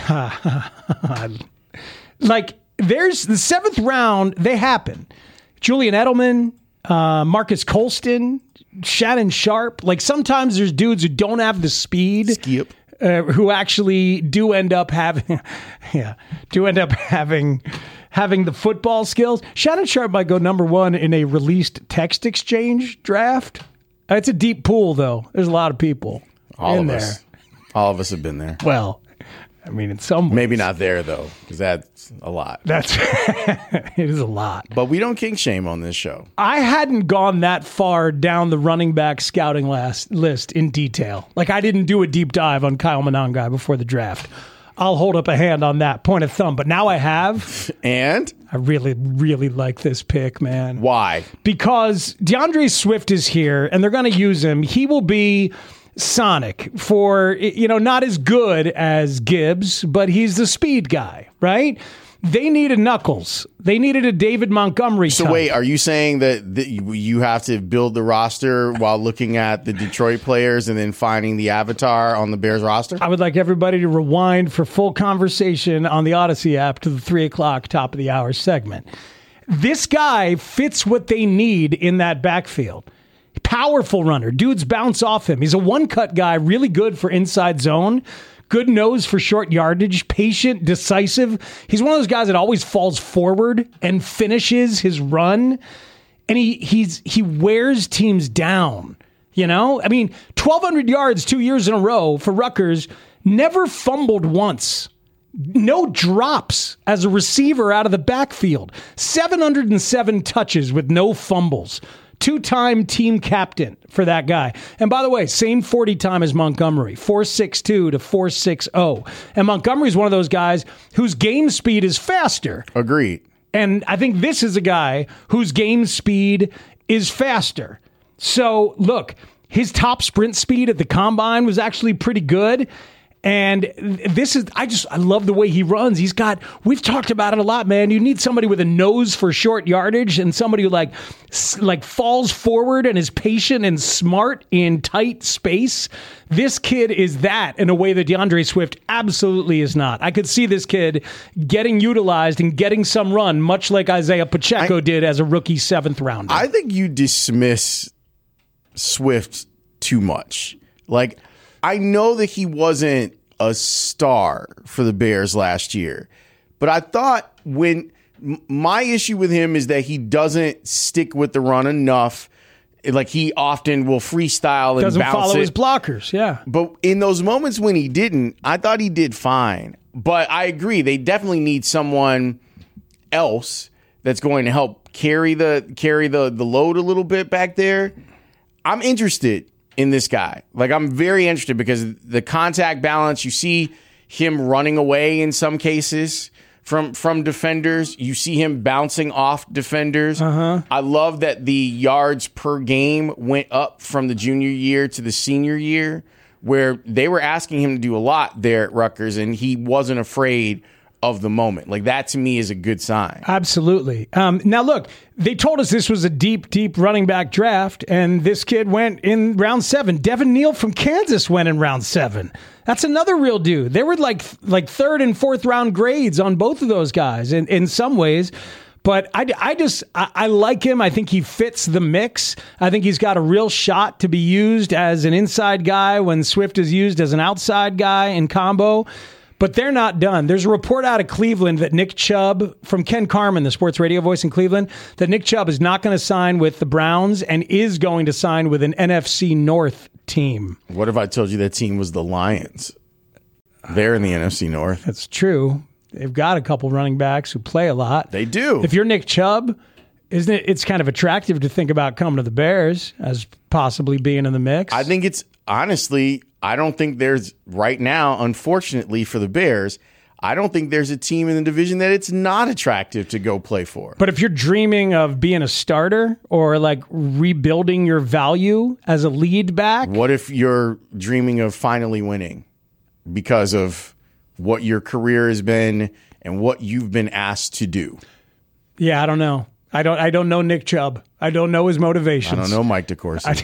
There's the 7th round. They happen. Julian Edelman, Marcus Colston, Shannon Sharp. Sometimes there's dudes who don't have the speed. Skip. Who actually do end up having the football skills. Shannon Sharp might go number 1 in a released text exchange draft. It's a deep pool, though. There's a lot of people in there. All of us have been there. Well, in some ways. Maybe not there, though, because that's a lot. It is a lot. But we don't king shame on this show. I hadn't gone that far down the running back scouting list in detail. I didn't do a deep dive on Kyle Monangai before the draft. I'll hold up a hand on that, point of thumb. But now I have. And? I really, really like this pick, man. Why? Because DeAndre Swift is here, and they're going to use him. He will be Sonic for, not as good as Gibbs, but he's the speed guy, right? They needed Knuckles. They needed a David Montgomery So type. wait, are you saying that you have to build the roster while looking at the Detroit players and then finding the avatar on the Bears roster? I would like everybody to rewind for full conversation on the Odyssey app to the 3 o'clock top of the hour segment. This guy fits what they need in that backfield. Powerful runner. Dudes bounce off him. He's a one-cut guy, really good for inside zone. Good nose for short yardage, patient, decisive. He's one of those guys that always falls forward and finishes his run. And he wears teams down. You know? I mean, 1,200 yards 2 years in a row for Rutgers, never fumbled once. No drops as a receiver out of the backfield. 707 touches with no fumbles. 2-time team captain for that guy. And by the way, same 40 time as Montgomery, 4.62 to 4.60. And Montgomery's one of those guys whose game speed is faster. Agreed. And I think this is a guy whose game speed is faster. So look, his top sprint speed at the combine was actually pretty good. And this is, I love the way he runs. We've talked about it a lot, man. You need somebody with a nose for short yardage and somebody who like falls forward and is patient and smart in tight space. This kid is that in a way that DeAndre Swift absolutely is not. I could see this kid getting utilized and getting some run, much like Isaiah Pacheco did as a rookie 7th rounder. I think you dismiss Swift too much. Like, I know that he wasn't a star for the Bears last year, but I thought my issue with him is that he doesn't stick with the run enough. Like, he often will freestyle and doesn't bounce follow it. his blockers, yeah. But in those moments when he didn't, I thought he did fine. But I agree, they definitely need someone else that's going to help carry the load a little bit back there. I'm interested in this guy. Like, I'm very interested because the contact balance, you see him running away in some cases from defenders. You see him bouncing off defenders. I love that the yards per game went up from the junior year to the senior year, where they were asking him to do a lot there at Rutgers, and he wasn't afraid of the moment. Like, that to me is a good sign. Absolutely. Now, look, they told us this was a deep, deep running back draft, and this kid went in round 7. Devin Neal from Kansas went in round 7. That's another real dude. They were like 3rd and 4th round grades on both of those guys in some ways. But I like him. I think he fits the mix. I think he's got a real shot to be used as an inside guy when Swift is used as an outside guy in combo. But they're not done. There's a report out of Cleveland that Nick Chubb, from Ken Carman, the sports radio voice in Cleveland, that Nick Chubb is not going to sign with the Browns and is going to sign with an NFC North team. What if I told you that team was the Lions? They're in the NFC North. That's true. They've got a couple running backs who play a lot. They do. If you're Nick Chubb, isn't it? It's kind of attractive to think about coming to the Bears as possibly being in the mix. I think it's, honestly, I don't think there's, right now, unfortunately for the Bears, I don't think there's a team in the division that it's not attractive to go play for. But if you're dreaming of being a starter or like rebuilding your value as a lead back. What if you're dreaming of finally winning because of what your career has been and what you've been asked to do? Yeah, I don't know. I don't know Nick Chubb. I don't know his motivations. I don't know Mike DeCourcy.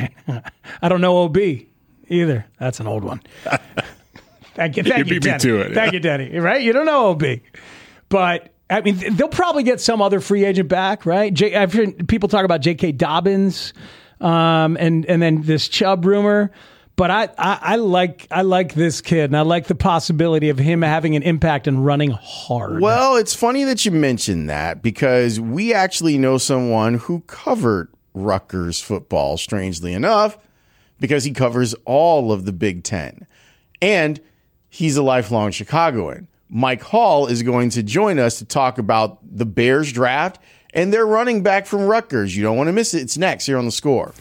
I don't know OB either. That's an old one. Thank you, Denny. Thank you, Denny. Right? You don't know OB. But, I mean, they'll probably get some other free agent back, right? I've heard people talk about J.K. Dobbins and then this Chubb rumor. But I like this kid, and I like the possibility of him having an impact and running hard. Well, it's funny that you mentioned that because we actually know someone who covered Rutgers football, strangely enough, because he covers all of the Big Ten. And he's a lifelong Chicagoan. Mike Hall is going to join us to talk about the Bears draft and their running back from Rutgers. You don't want to miss it. It's next here on The Score.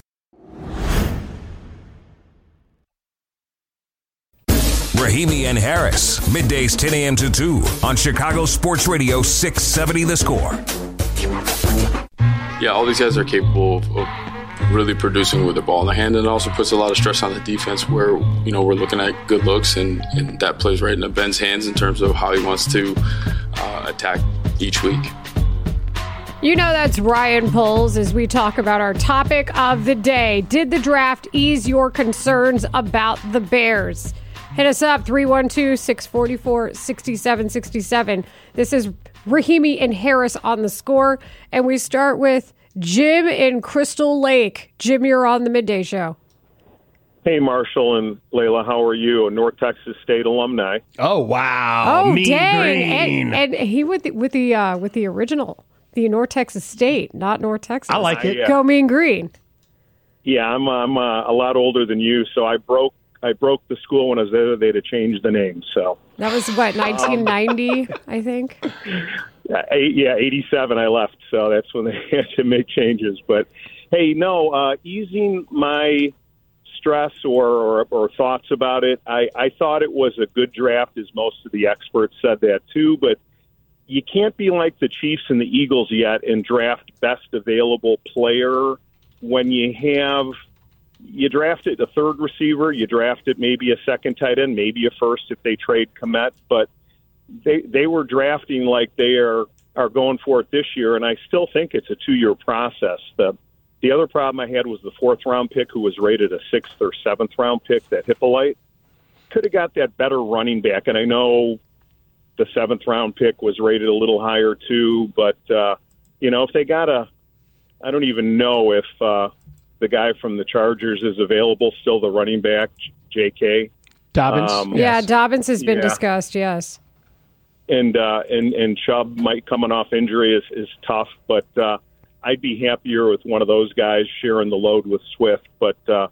Rahimi and Harris, middays 10 a.m. to 2 on Chicago Sports Radio 670 The Score. Yeah, all these guys are capable of really producing with the ball in the hand, and it also puts a lot of stress on the defense where, you know, we're looking at good looks, and that plays right into Ben's hands in terms of how he wants to attack each week. You know that's Ryan Poles as we talk about our topic of the day. Did the draft ease your concerns about the Bears? Hit us up, 312-644-6767. This is Rahimi and Harris on The Score. And we start with Jim in Crystal Lake. Jim, you're on the Midday Show. Hey, Marshall and Layla, how are you? A North Texas State alumni. Oh, wow. Oh, Mean dang. Green. And he with the original, the North Texas State, not North Texas. I like it. Go Mean Green. Yeah, I'm a lot older than you, so I broke the school when I was there. They had to change the name. So that was what, 1990, I think. Yeah, 87. I left, so that's when they had to make changes. But hey, no, easing my stress or thoughts about it. I thought it was a good draft, as most of the experts said that too. But you can't be like the Chiefs and the Eagles yet and draft best available player when you drafted a third receiver, you drafted maybe a second tight end, maybe a first if they trade Kmet, but they were drafting like they are going for it this year, and I still think it's a 2-year process. The other problem I had was the 4th-round pick who was rated a 6th or 7th-round pick, that Hippolyte. Could have got that better running back, and I know the 7th-round pick was rated a little higher too, but, if they got I don't even know if the guy from the Chargers is available, still the running back, J.K. Dobbins? Yeah, Dobbins has been discussed, yes. And Chubb might coming off injury is tough, but I'd be happier with one of those guys sharing the load with Swift. But, I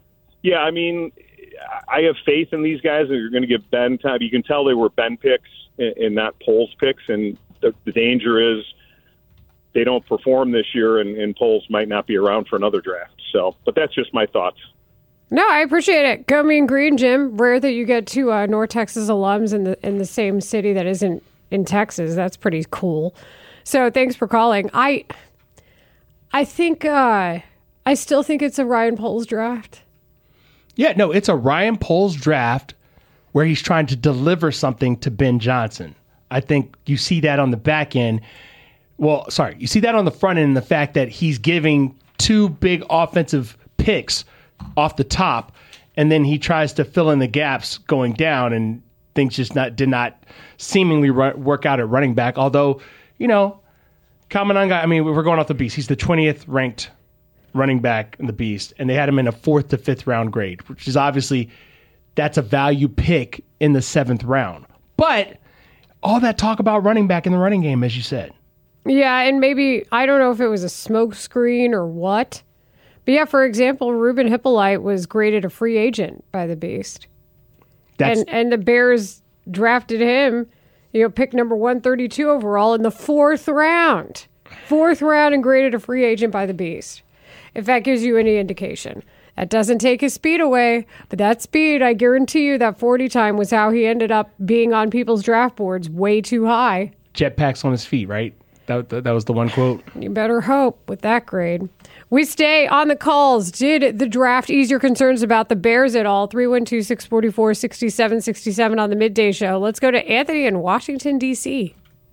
have faith in these guys that you're going to give Ben time. You can tell they were Ben picks and not Poles picks, and the danger is they don't perform this year, and Poles might not be around for another draft. So, but that's just my thoughts. No, I appreciate it. Go Mean Green, Jim. Rare that you get two North Texas alums in the same city that isn't in Texas. That's pretty cool. So thanks for calling. I think I still think it's a Ryan Poles draft. Yeah, no, it's a Ryan Poles draft where he's trying to deliver something to Ben Johnson. I think you see that on the back end. Well, sorry, you see that on the front end in the fact that he's giving 2 big offensive picks off the top, and then he tries to fill in the gaps going down, and things just did not seemingly work out at running back. Although, Kamananga, we're going off the beast. He's the 20th ranked running back in the beast, and they had him in a 4th to 5th round grade, which is obviously that's a value pick in the 7th round. But all that talk about running back in the running game, as you said. Yeah, and maybe, I don't know if it was a smoke screen or what. But yeah, for example, Ruben Hippolyte was graded a free agent by the Beast. And the Bears drafted him, pick number 132 overall in the 4th round. 4th round and graded a free agent by the Beast. If that gives you any indication. That doesn't take his speed away, but that speed, I guarantee you, that 40 time was how he ended up being on people's draft boards way too high. Jetpacks on his feet, right? That was the one quote. You better hope with that grade. We stay on the calls. Did the draft ease your concerns about the Bears at all? 312-644-6767 on the Midday Show. Let's go to Anthony in Washington, D.C.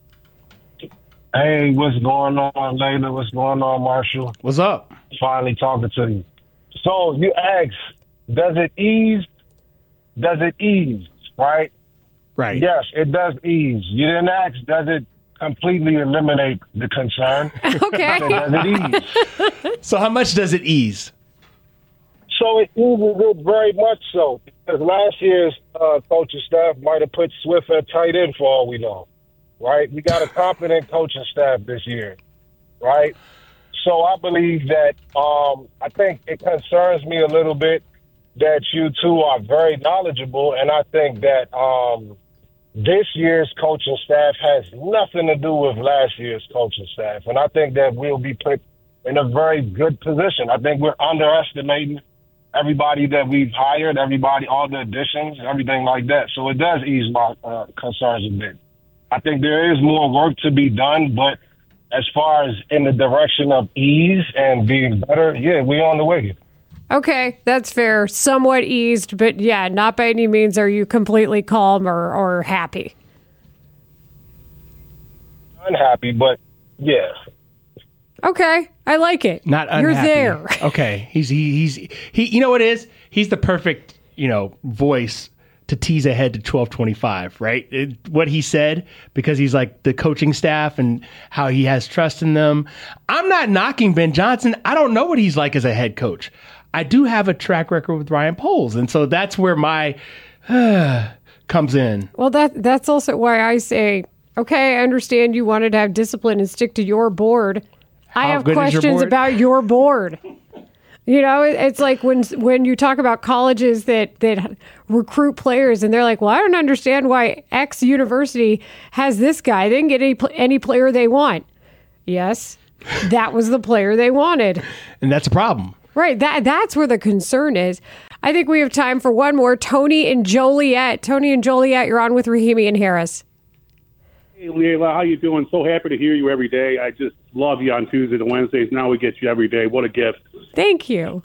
Hey, what's going on, Layla? What's going on, Marshall? What's up? Finally talking to you. So you asked, does it ease? Does it ease, right? Right. Yes, it does ease. You didn't ask, does it completely eliminate the concern? Okay. So does it ease? So how much does it ease? So it eases it very much so. Because last year's coaching staff might have put Swift at tight end for all we know, right? We got a competent coaching staff this year, right? So I believe that I think it concerns me a little bit that you two are very knowledgeable, and I think that this year's coaching staff has nothing to do with last year's coaching staff, and I think that we'll be put in a very good position. I think we're underestimating everybody that we've hired, all the additions, everything like that. So it does ease my concerns a bit. I think there is more work to be done, but as far as in the direction of ease and being better, yeah, we're on the way. Okay, that's fair. Somewhat eased, but yeah, not by any means are you completely calm or happy. unhappy, but yeah. Okay, I like it. Not unhappy. You're there. Okay, he's you know what it is? He's the perfect, voice to tease ahead to 12:25, right? What he said, because he's like the coaching staff and how he has trust in them. I'm not knocking Ben Johnson. I don't know what he's like as a head coach. I do have a track record with Ryan Poles, and so that's where my comes in. Well, that's also why I say, okay, I understand you wanted to have discipline and stick to your board. I have questions about your board. It's like when you talk about colleges that recruit players and they're like, well, I don't understand why X university has this guy. They can get any player they want. Yes, that was the player they wanted. And that's a problem. Right. That's where the concern is. I think we have time for one more. Tony and Joliet. Tony and Joliet, you're on with Rahimi and Harris. Hey, Leila, how you doing? So happy to hear you every day. I just love you on Tuesdays and Wednesdays. Now we get you every day. What a gift. Thank you.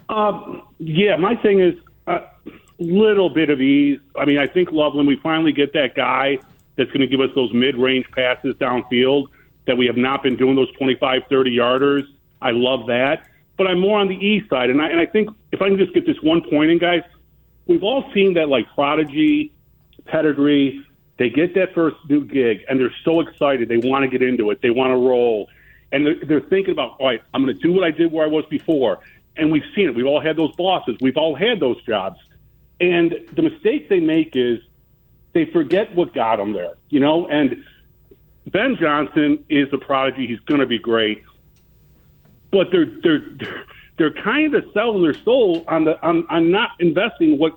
My thing is a little bit of ease. I mean, I think, Loveland, we finally get that guy that's going to give us those mid-range passes downfield that we have not been doing, those 25, 30-yarders. I love that. But I'm more on the east side. And I think if I can just get this one point in, guys, we've all seen that, like, prodigy, pedigree. They get that first new gig, and they're so excited. They want to get into it. They want to roll. And they're thinking about, all right, I'm going to do what I did where I was before. And we've seen it. We've all had those bosses. We've all had those jobs. And the mistake they make is they forget what got them there, And Ben Johnson is a prodigy. He's going to be great. But they're kind of selling their soul on not investing. What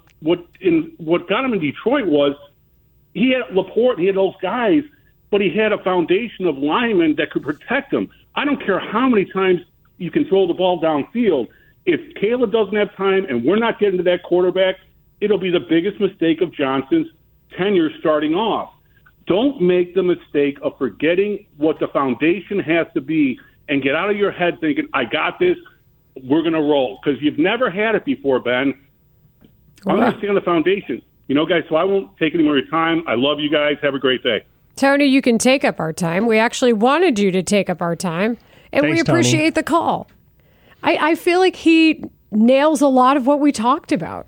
got him in Detroit was he had Laporte, he had those guys, but he had a foundation of linemen that could protect him. I don't care how many times you can throw the ball downfield. If Caleb doesn't have time and we're not getting to that quarterback, it'll be the biggest mistake of Johnson's tenure starting off. Don't make the mistake of forgetting what the foundation has to be and get out of your head thinking, I got this, we're going to roll. Because you've never had it before, Ben. Understand the foundation. Guys, so I won't take any more of your time. I love you guys. Have a great day. Tony, you can take up our time. We actually wanted you to take up our time, and we appreciate the call. I feel like he nails a lot of what we talked about.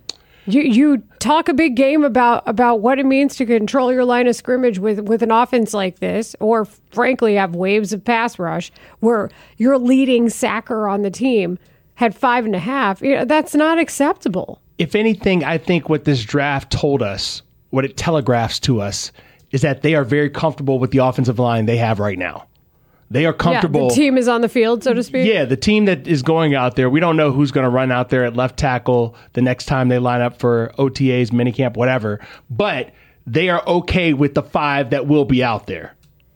You talk a big game about what it means to control your line of scrimmage with an offense like this, or frankly have waves of pass rush where your leading sacker on the team had 5.5. That's not acceptable. If anything, I think what this draft told us, what it telegraphs to us, is that they are very comfortable with the offensive line they have right now. They are comfortable. Yeah, the team is on the field, so to speak. Yeah, the team that is going out there. We don't know who's going to run out there at left tackle the next time they line up for OTAs, minicamp, whatever. But they are okay with the 5 that will be out there.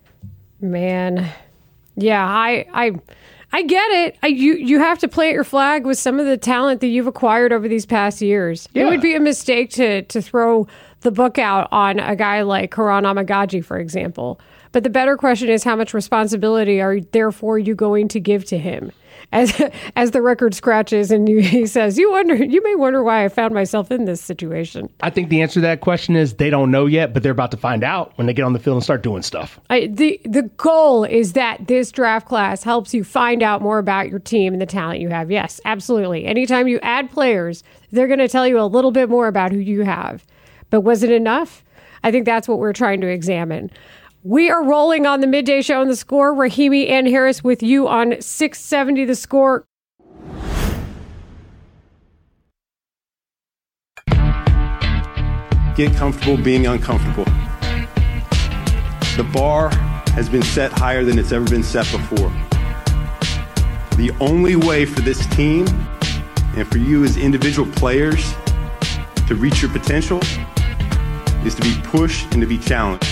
Man, yeah, I get it. You have to plant your flag with some of the talent that you've acquired over these past years. Yeah. It would be a mistake to throw the book out on a guy like Haran Amagaji, for example. But the better question is, how much responsibility are therefore you going to give to him? As the record scratches and he says, you may wonder why I found myself in this situation. I think the answer to that question is they don't know yet, but they're about to find out when they get on the field and start doing stuff. The goal is that this draft class helps you find out more about your team and the talent you have. Yes, absolutely. Anytime you add players, they're going to tell you a little bit more about who you have. But was it enough? I think that's what we're trying to examine. We are rolling on the Midday Show on The Score. Rahimi and Harris with you on 670 The Score. Get comfortable being uncomfortable. The bar has been set higher than it's ever been set before. The only way for this team and for you as individual players to reach your potential is to be pushed and to be challenged.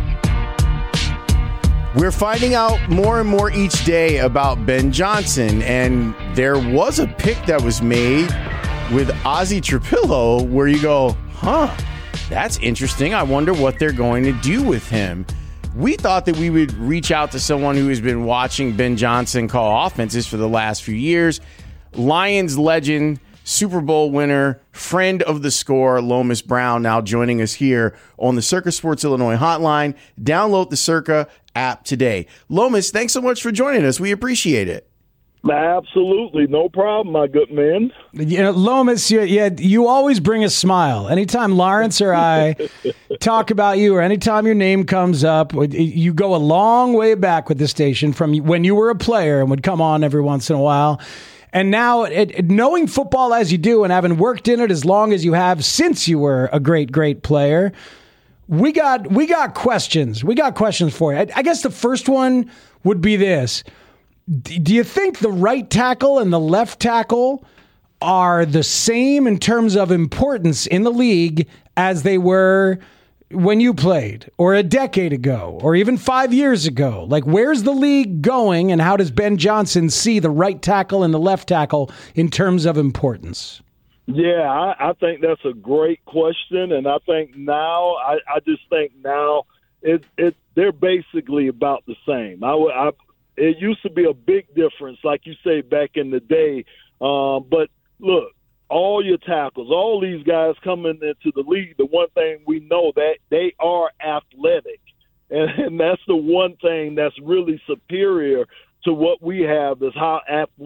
We're finding out more and more each day about Ben Johnson, and there was a pick that was made with Ozzie Trapillo where you go, that's interesting. I wonder what they're going to do with him. We thought that we would reach out to someone who has been watching Ben Johnson call offenses for the last few years. Lions legend Super Bowl winner, friend of the Score, Lomas Brown, now joining us here on the Circa Sports Illinois hotline. Download the Circa app today. Lomas, thanks so much for joining us. We appreciate it. Absolutely. No problem, my good man. You know, Lomas, you always bring a smile. Anytime Lawrence or I talk about you, or anytime your name comes up, you go a long way back with the station from when you were a player and would come on every once in a while. And now, knowing football as you do and having worked in it as long as you have since you were a great, great player, we got questions. We got questions for you. I guess the first one would be this. Do you think the right tackle and the left tackle are the same in terms of importance in the league as they were when you played, or a decade ago, or even 5 years ago? Like, where's the league going, and how does Ben Johnson see the right tackle and the left tackle in terms of importance? Yeah, I think that's a great question, and I think now, I just think now they're basically about the same. It used to be a big difference, like you say, back in the day. But look, all your tackles, all these guys coming into the league, the one thing we know that they are athletic. And that's the one thing that's really superior to what we have, is how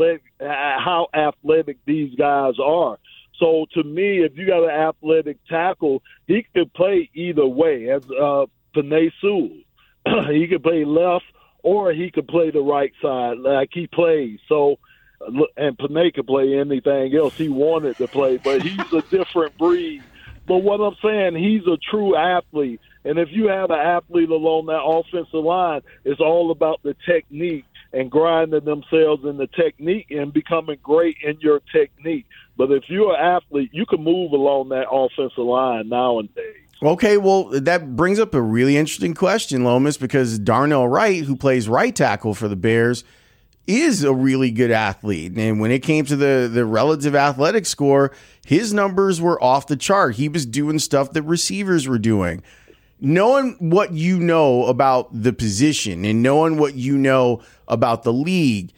athletic these guys are. So to me, if you got an athletic tackle, he could play either way. As Penei Sewell, he could play left, or he could play the right side like he plays. So, and Penei could play anything else he wanted to play, but he's a different breed. But what I'm saying, he's a true athlete. And if you have an athlete along that offensive line, it's all about the technique and grinding themselves in the technique and becoming great in your technique. But if you're an athlete, you can move along that offensive line nowadays. Okay, well, that brings up a really interesting question, Lomas, because Darnell Wright, who plays right tackle for the Bears, is a really good athlete. And when it came to the relative athletic score, his numbers were off the chart. He was doing stuff that receivers were doing. Knowing what you know about the position and knowing what you know about the league,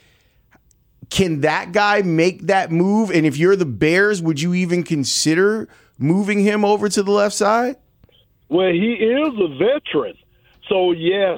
can that guy make that move? And if you're the Bears, would you even consider moving him over to the left side? Well, he is a veteran. So, yes,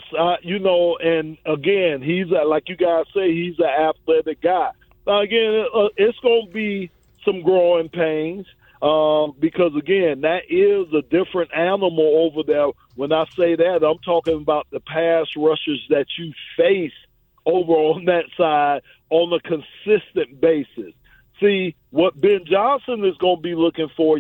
and again, he's, like you guys say, he's an athletic guy. Now, again, it's going to be some growing pains because, again, that is a different animal over there. When I say that, I'm talking about the pass rushers that you face over on that side on a consistent basis. See, what Ben Johnson is going to be looking for,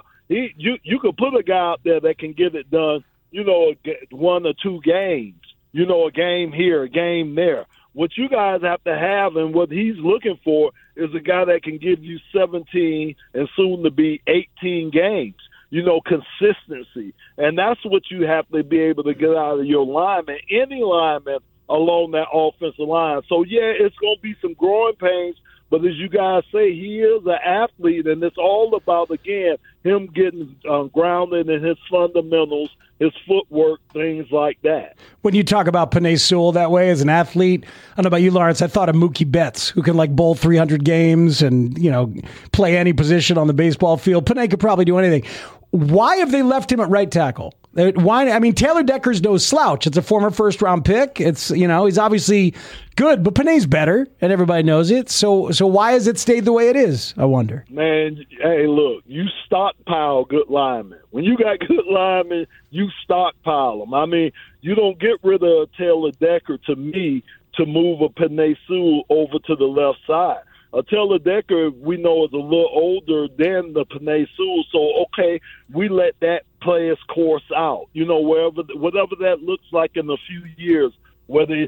you could put a guy out there that can get it done, 1 or 2 games, a game here, a game there. What you guys have to have and what he's looking for is a guy that can give you 17 and soon to be 18 games, consistency. And that's what you have to be able to get out of your lineman, any lineman along that offensive line. So, it's going to be some growing pains. But as you guys say, he is an athlete, and it's all about, again, him getting grounded in his fundamentals, his footwork, things like that. When you talk about Penei Sewell that way as an athlete, I don't know about you, Lawrence, I thought of Mookie Betts, who can bowl 300 games and, play any position on the baseball field. Penei could probably do anything. Why have they left him at right tackle? Why? I mean, Taylor Decker's no slouch. It's a former first-round pick. It's, he's obviously good, but Penei's better, and everybody knows it. So why has it stayed the way it is, I wonder? Man, hey, look, you stockpile good linemen. When you got good linemen, you stockpile them. I mean, you don't get rid of Taylor Decker, to me, to move a Penei Sewell over to the left side. Taylor Decker, we know, is a little older than the Penei Sewell, so, okay, we let that play its course out. Whatever that looks like in a few years, whether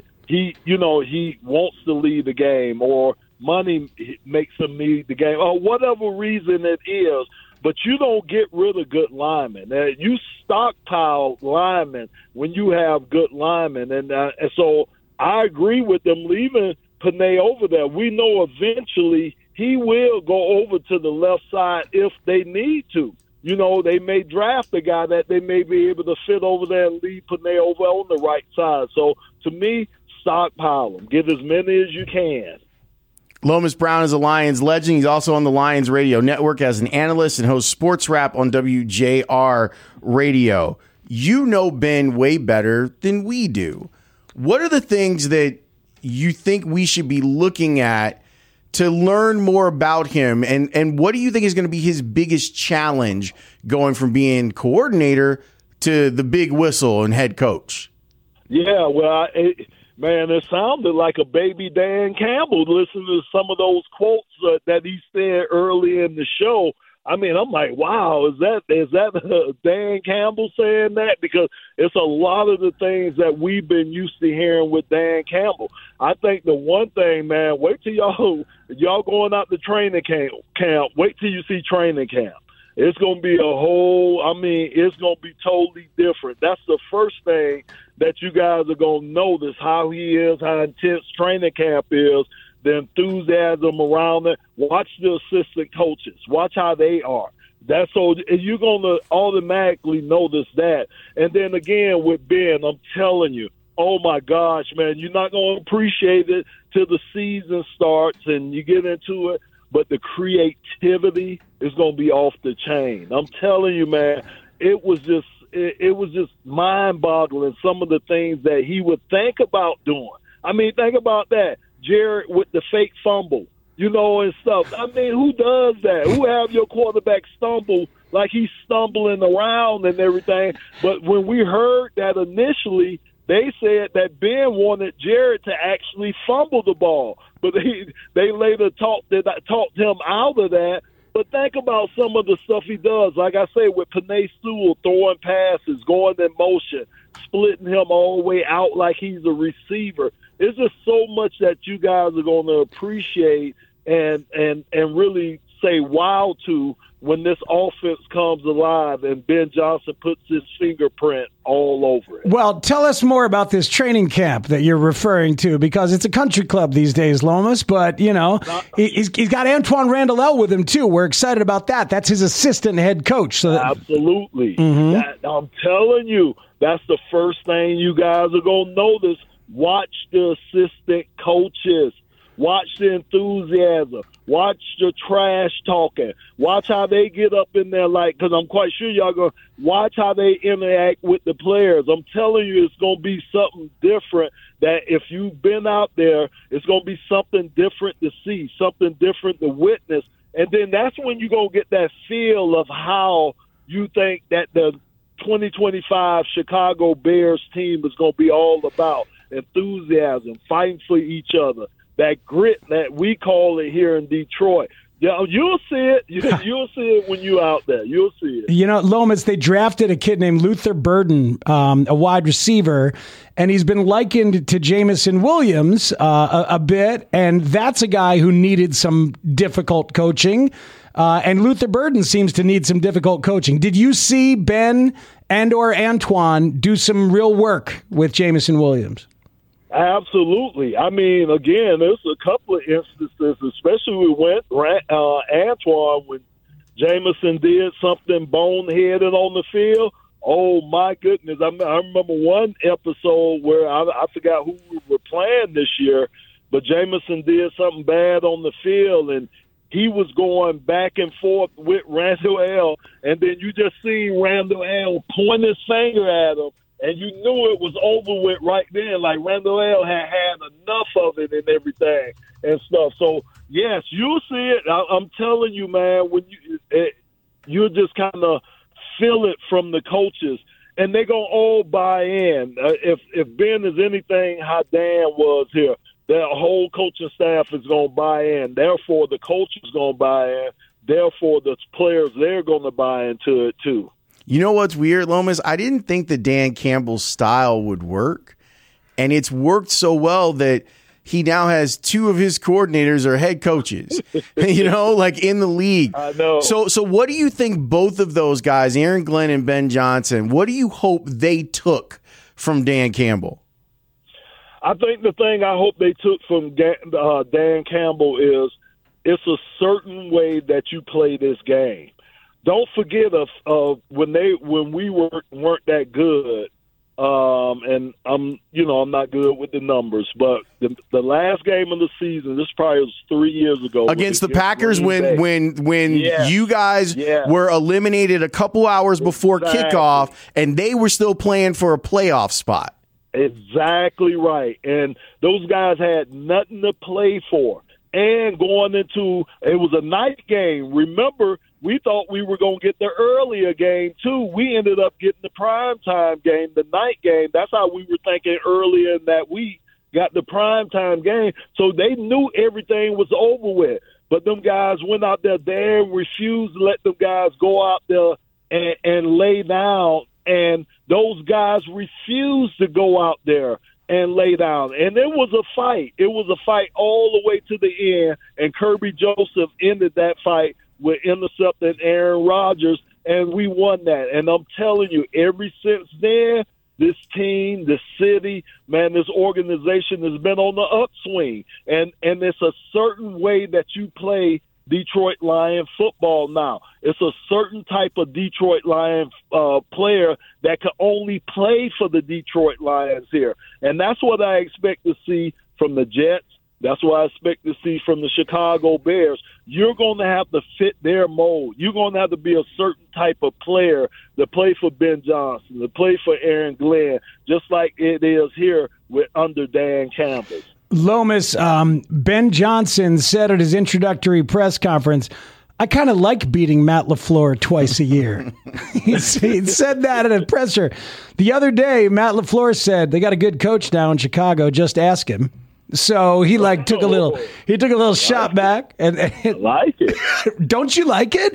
he wants to lead the game or money makes him lead the game or whatever reason it is, but you don't get rid of good linemen. You stockpile linemen when you have good linemen, and so I agree with them leaving Penei over there. We know eventually he will go over to the left side if they need to. They may draft a guy that they may be able to fit over there and leave Penei over on the right side. So, to me, stockpile them. Get as many as you can. Lomas Brown is a Lions legend. He's also on the Lions Radio Network as an analyst and hosts Sports Wrap on WJR Radio. You know Ben way better than we do. What are the things that you think we should be looking at to learn more about him? And what do you think is going to be his biggest challenge going from being coordinator to the big whistle and head coach? Yeah, well, man, it sounded like a baby Dan Campbell listening to some of those quotes that he said early in the show. I mean, I'm like, wow, is that Dan Campbell saying that? Because it's a lot of the things that we've been used to hearing with Dan Campbell. I think the one thing, man, wait till y'all going out to training camp. Wait till you see training camp. It's going to be it's going to be totally different. That's the first thing that you guys are going to notice, how he is, how intense training camp is, the enthusiasm around it. Watch the assistant coaches. Watch how they are. That's so you're going to automatically notice that. And then again with Ben, I'm telling you, oh my gosh, man, you're not going to appreciate it till the season starts and you get into it. But the creativity is going to be off the chain. I'm telling you, man, it was just mind-boggling, some of the things that he would think about doing. I mean, think about that. Jared with the fake fumble, and stuff. I mean, who does that? Who have your quarterback stumble like he's stumbling around and everything? But when we heard that initially, they said that Ben wanted Jared to actually fumble the ball. But they later talked him out of that. But think about some of the stuff he does. Like I say, with Penei Sewell throwing passes, going in motion, splitting him all the way out like he's a receiver. There's just so much that you guys are going to appreciate and really say wow to when this offense comes alive and Ben Johnson puts his fingerprint all over it. Well, tell us more about this training camp that you're referring to, because it's a country club these days, Lomas, but, he's got Antoine Randall with him, too. We're excited about that. That's his assistant head coach. So absolutely. Mm-hmm. I'm telling you, that's the first thing you guys are going to notice. Watch the assistant coaches. Watch the enthusiasm. Watch the trash talking. Watch how they get up in there, because I'm quite sure y'all going to watch how they interact with the players. I'm telling you, it's going to be something different that if you've been out there, it's going to be something different to see, something different to witness. And then that's when you're going to get that feel of how you think that the 2025 Chicago Bears team is going to be all about. Enthusiasm, fighting for each other, that grit that we call it here in Detroit. Yeah, you'll see it. You'll see it when you're out there. You'll see it. Lomas, they drafted a kid named Luther Burden, a wide receiver, and he's been likened to Jameson Williams a bit, and that's a guy who needed some difficult coaching, and Luther Burden seems to need some difficult coaching. Did you see Ben and or Antoine do some real work with Jameson Williams? Absolutely. I mean, again, there's a couple of instances, especially with Antoine, when Jameson did something boneheaded on the field. Oh, my goodness. I remember one episode where I forgot who we were playing this year, but Jameson did something bad on the field, and he was going back and forth with Randall L., and then you just see Randall L. point his finger at him, and you knew it was over with right then. Like Randall L. had enough of it and everything and stuff. So, yes, you'll see it. I'm telling you, man, when you'll just kind of feel it from the coaches, and they're going to all buy in. If Ben is anything how Dan was here, the whole coaching staff is going to buy in. Therefore, the coach is going to buy in. Therefore, the players, they're going to buy into it too. You know what's weird, Lomas? I didn't think that Dan Campbell's style would work, and it's worked so well that he now has two of his coordinators are head coaches, in the league. I know. So what do you think both of those guys, Aaron Glenn and Ben Johnson, what do you hope they took from Dan Campbell? I think the thing I hope they took from Dan Campbell is it's a certain way that you play this game. Don't forget of when we weren't that good. And I'm not good with the numbers, but the last game of the season, this probably was 3 years ago, against the Packers, when you guys were eliminated a couple hours before kickoff, and they were still playing for a playoff spot. Exactly right, and those guys had nothing to play for. And going into it was a night game. Remember, we thought we were going to get the earlier game, too. We ended up getting the primetime game, the night game. That's how we were thinking earlier in that week, got the primetime game. So they knew everything was over with. But them guys went out there and refused to let them guys go out there and lay down. And those guys refused to go out there and lay down. And it was a fight. It was a fight all the way to the end. And Kirby Joseph ended that fight with intercepting Aaron Rodgers, and we won that. And I'm telling you, ever since then, this team, this city, man, this organization has been on the upswing. And it's a certain way that you play Detroit Lion football now. It's a certain type of Detroit Lion player that can only play for the Detroit Lions here. And that's what I expect to see from the Jets. That's what I expect to see from the Chicago Bears. You're going to have to fit their mold. You're going to have to be a certain type of player to play for Ben Johnson, to play for Aaron Glenn, just like it is here under Dan Campbell. Lomas, Ben Johnson said at his introductory press conference, I kind of like beating Matt LaFleur twice a year. he said that at a presser. The other day, Matt LaFleur said, they got a good coach now in Chicago, just ask him. So he took a little shot back and like it. Don't you like it?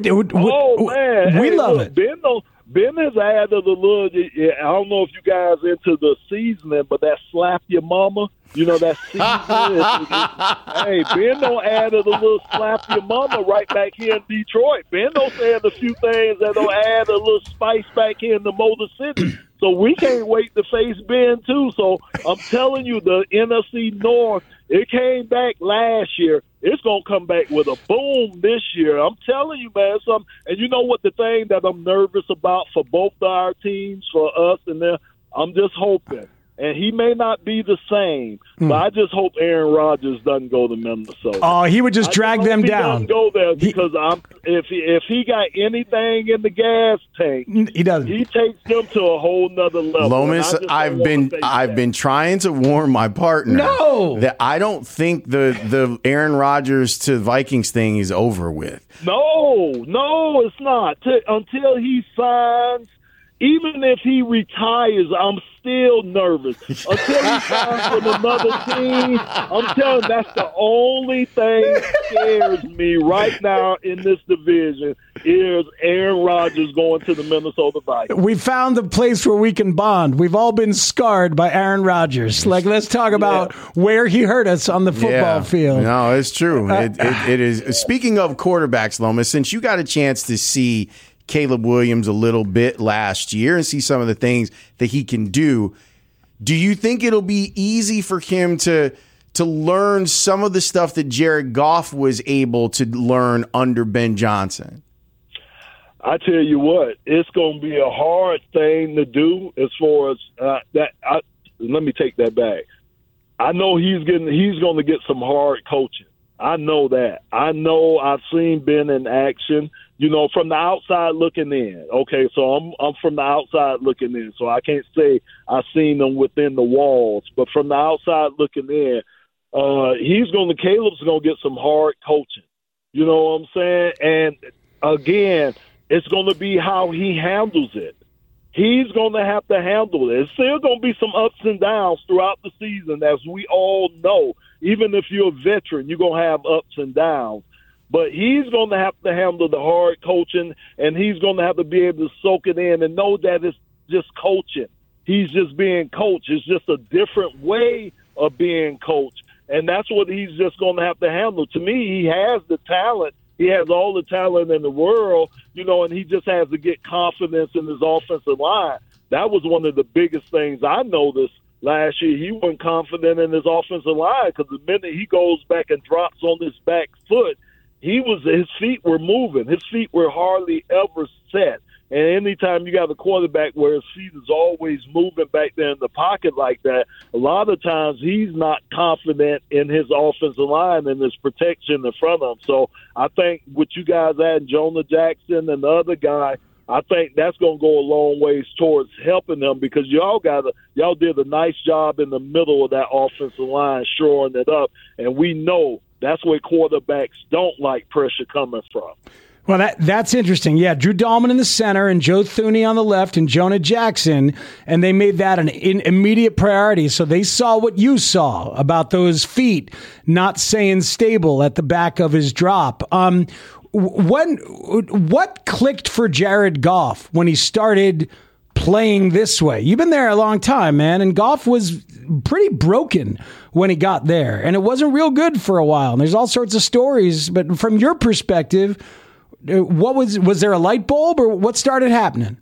Man, we love it. Ben has added a little. I don't know if you guys into the seasoning, but that slap your mama. That seasoning. Hey, Ben don't added a little slap your mama right back here in Detroit. Ben don't add a few things that don't add a little spice back here in the Motor City. So we can't wait to face Ben, too. So I'm telling you, the NFC North, it came back last year. It's going to come back with a boom this year. I'm telling you, man. And you know what the thing that I'm nervous about for both our teams, for us and them, I'm just hoping. And he may not be the same, but I just hope Aaron Rodgers doesn't go to Minnesota. Oh, he would just drag them down. He doesn't go there because if he got anything in the gas tank, he doesn't. He takes them to a whole nother level. Lomas, I've been trying to warn my partner that I don't think the Aaron Rodgers to Vikings thing is over with. No, it's not. Until he signs. Even if he retires, I'm still nervous. Until he signs with another team, I'm telling you, that's the only thing that scares me right now in this division is Aaron Rodgers going to the Minnesota Vikings. We found the place where we can bond. We've all been scarred by Aaron Rodgers. Let's talk about where he hurt us on the football field. No, it's true. It is. Speaking of quarterbacks, Lomas, since you got a chance to see Caleb Williams a little bit last year and see some of the things that he can do you think it'll be easy for him to learn some of the stuff that Jared Goff was able to learn under Ben Johnson? I tell you what, it's going to be a hard thing to do as far as that. Let me take that back. I know he's going to get some hard coaching. I know that. I know I've seen Ben in action. From the outside looking in. Okay, so I'm from the outside looking in, so I can't say I've seen them within the walls. But from the outside looking in, Caleb's going to get some hard coaching. You know what I'm saying? And again, it's going to be how he handles it. He's going to have to handle it. It's still going to be some ups and downs throughout the season, as we all know. Even if you're a veteran, you're going to have ups and downs. But he's going to have to handle the hard coaching, and he's going to have to be able to soak it in and know that it's just coaching. He's just being coached. It's just a different way of being coached, and that's what he's just going to have to handle. To me, he has the talent. He has all the talent in the world, and he just has to get confidence in his offensive line. That was one of the biggest things I noticed last year. He wasn't confident in his offensive line because the minute he goes back and drops on his back foot, his feet were moving. His feet were hardly ever set. And anytime you got a quarterback where his feet is always moving back there in the pocket like that, a lot of times he's not confident in his offensive line and his protection in front of him. So I think with you guys adding Jonah Jackson and the other guy, I think that's going to go a long ways towards helping them, because y'all did a nice job in the middle of that offensive line, shoring it up. And we know that's where quarterbacks don't like pressure coming from. Well, that's interesting. Yeah, Drew Dahlman in the center and Joe Thuney on the left and Jonah Jackson, and they made that an immediate priority. So they saw what you saw about those feet not staying stable at the back of his drop. What clicked for Jared Goff when he started playing this way? You've been there a long time, man, and Goff was pretty broken when he got there, and it wasn't real good for a while. And there's all sorts of stories, but from your perspective, was there a light bulb, or what started happening?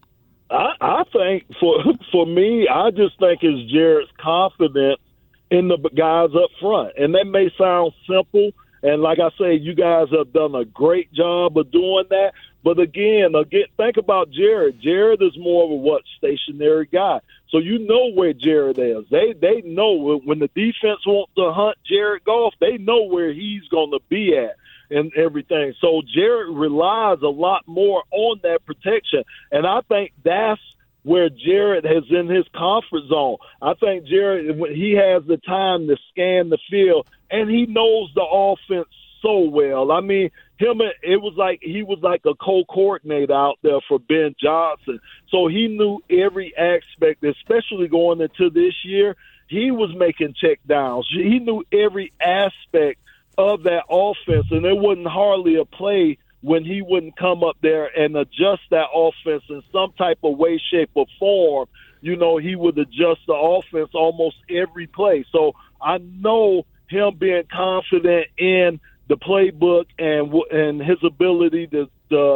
I think for me, I just think it's Jared's confidence in the guys up front, and that may sound simple. And like I say, you guys have done a great job of doing that. But again, think about Jared. Jared is more of a stationary guy. So you know where Jared is. They know when the defense wants to hunt Jared Goff, they know where he's going to be at and everything. So Jared relies a lot more on that protection. And I think that's where Jared is in his comfort zone. I think Jared, when he has the time to scan the field, and he knows the offense so well. I mean, it was like he was like a co-coordinator out there for Ben Johnson. So he knew every aspect, especially going into this year. He was making check downs. He knew every aspect of that offense, and there wasn't hardly a play when he wouldn't come up there and adjust that offense in some type of way, shape, or form. You know, he would adjust the offense almost every play. So I know him being confident in the playbook and his ability to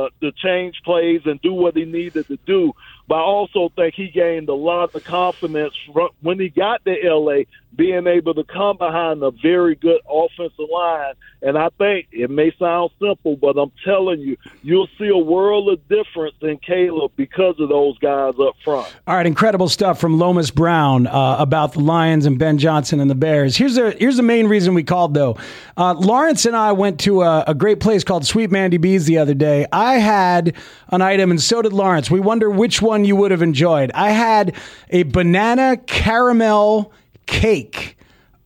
change plays and do what he needed to do. But I also think he gained a lot of confidence when he got to L.A., being able to come behind a very good offensive line. And I think it may sound simple, but I'm telling you, you'll see a world of difference in Caleb because of those guys up front. All right, incredible stuff from Lomas Brown about the Lions and Ben Johnson and the Bears. Here's the main reason we called, though. Lawrence and I went to a great place called Sweet Mandy B's the other day. I had an item, and so did Lawrence. We wonder which one you would have enjoyed. I had a banana caramel cake,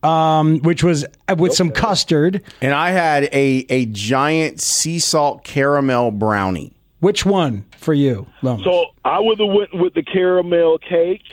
which was with some custard. And I had a giant sea salt caramel brownie. Which one for you, Lomas? So I would have went with the caramel cake,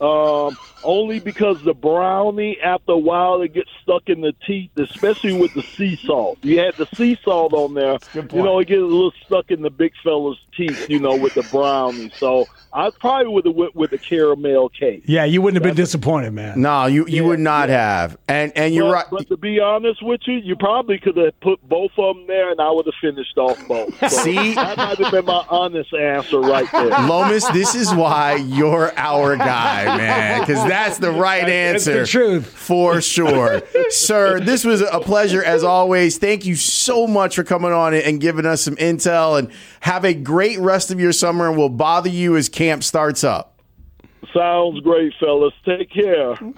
only because the brownie, after a while, it gets stuck in the teeth, especially with the sea salt. You had the sea salt on there, you know, it gets a little stuck in the big fella's teeth, you know, with the brownie. So I probably would have went with the caramel cake. Yeah, you wouldn't have been disappointed, man. No, you would not have. And you're right. But to be honest with you, you probably could have put both of them there, and I would have finished off both. So See? That might have been my honest answer right there. Lomas, this is why you're our guy, man, because that's the right answer. That's the truth. For sure. Sir, this was a pleasure as always. Thank you so much for coming on and giving us some intel, and have a great rest of your summer, and we'll bother you as camp starts up. Sounds great, fellas. Take care.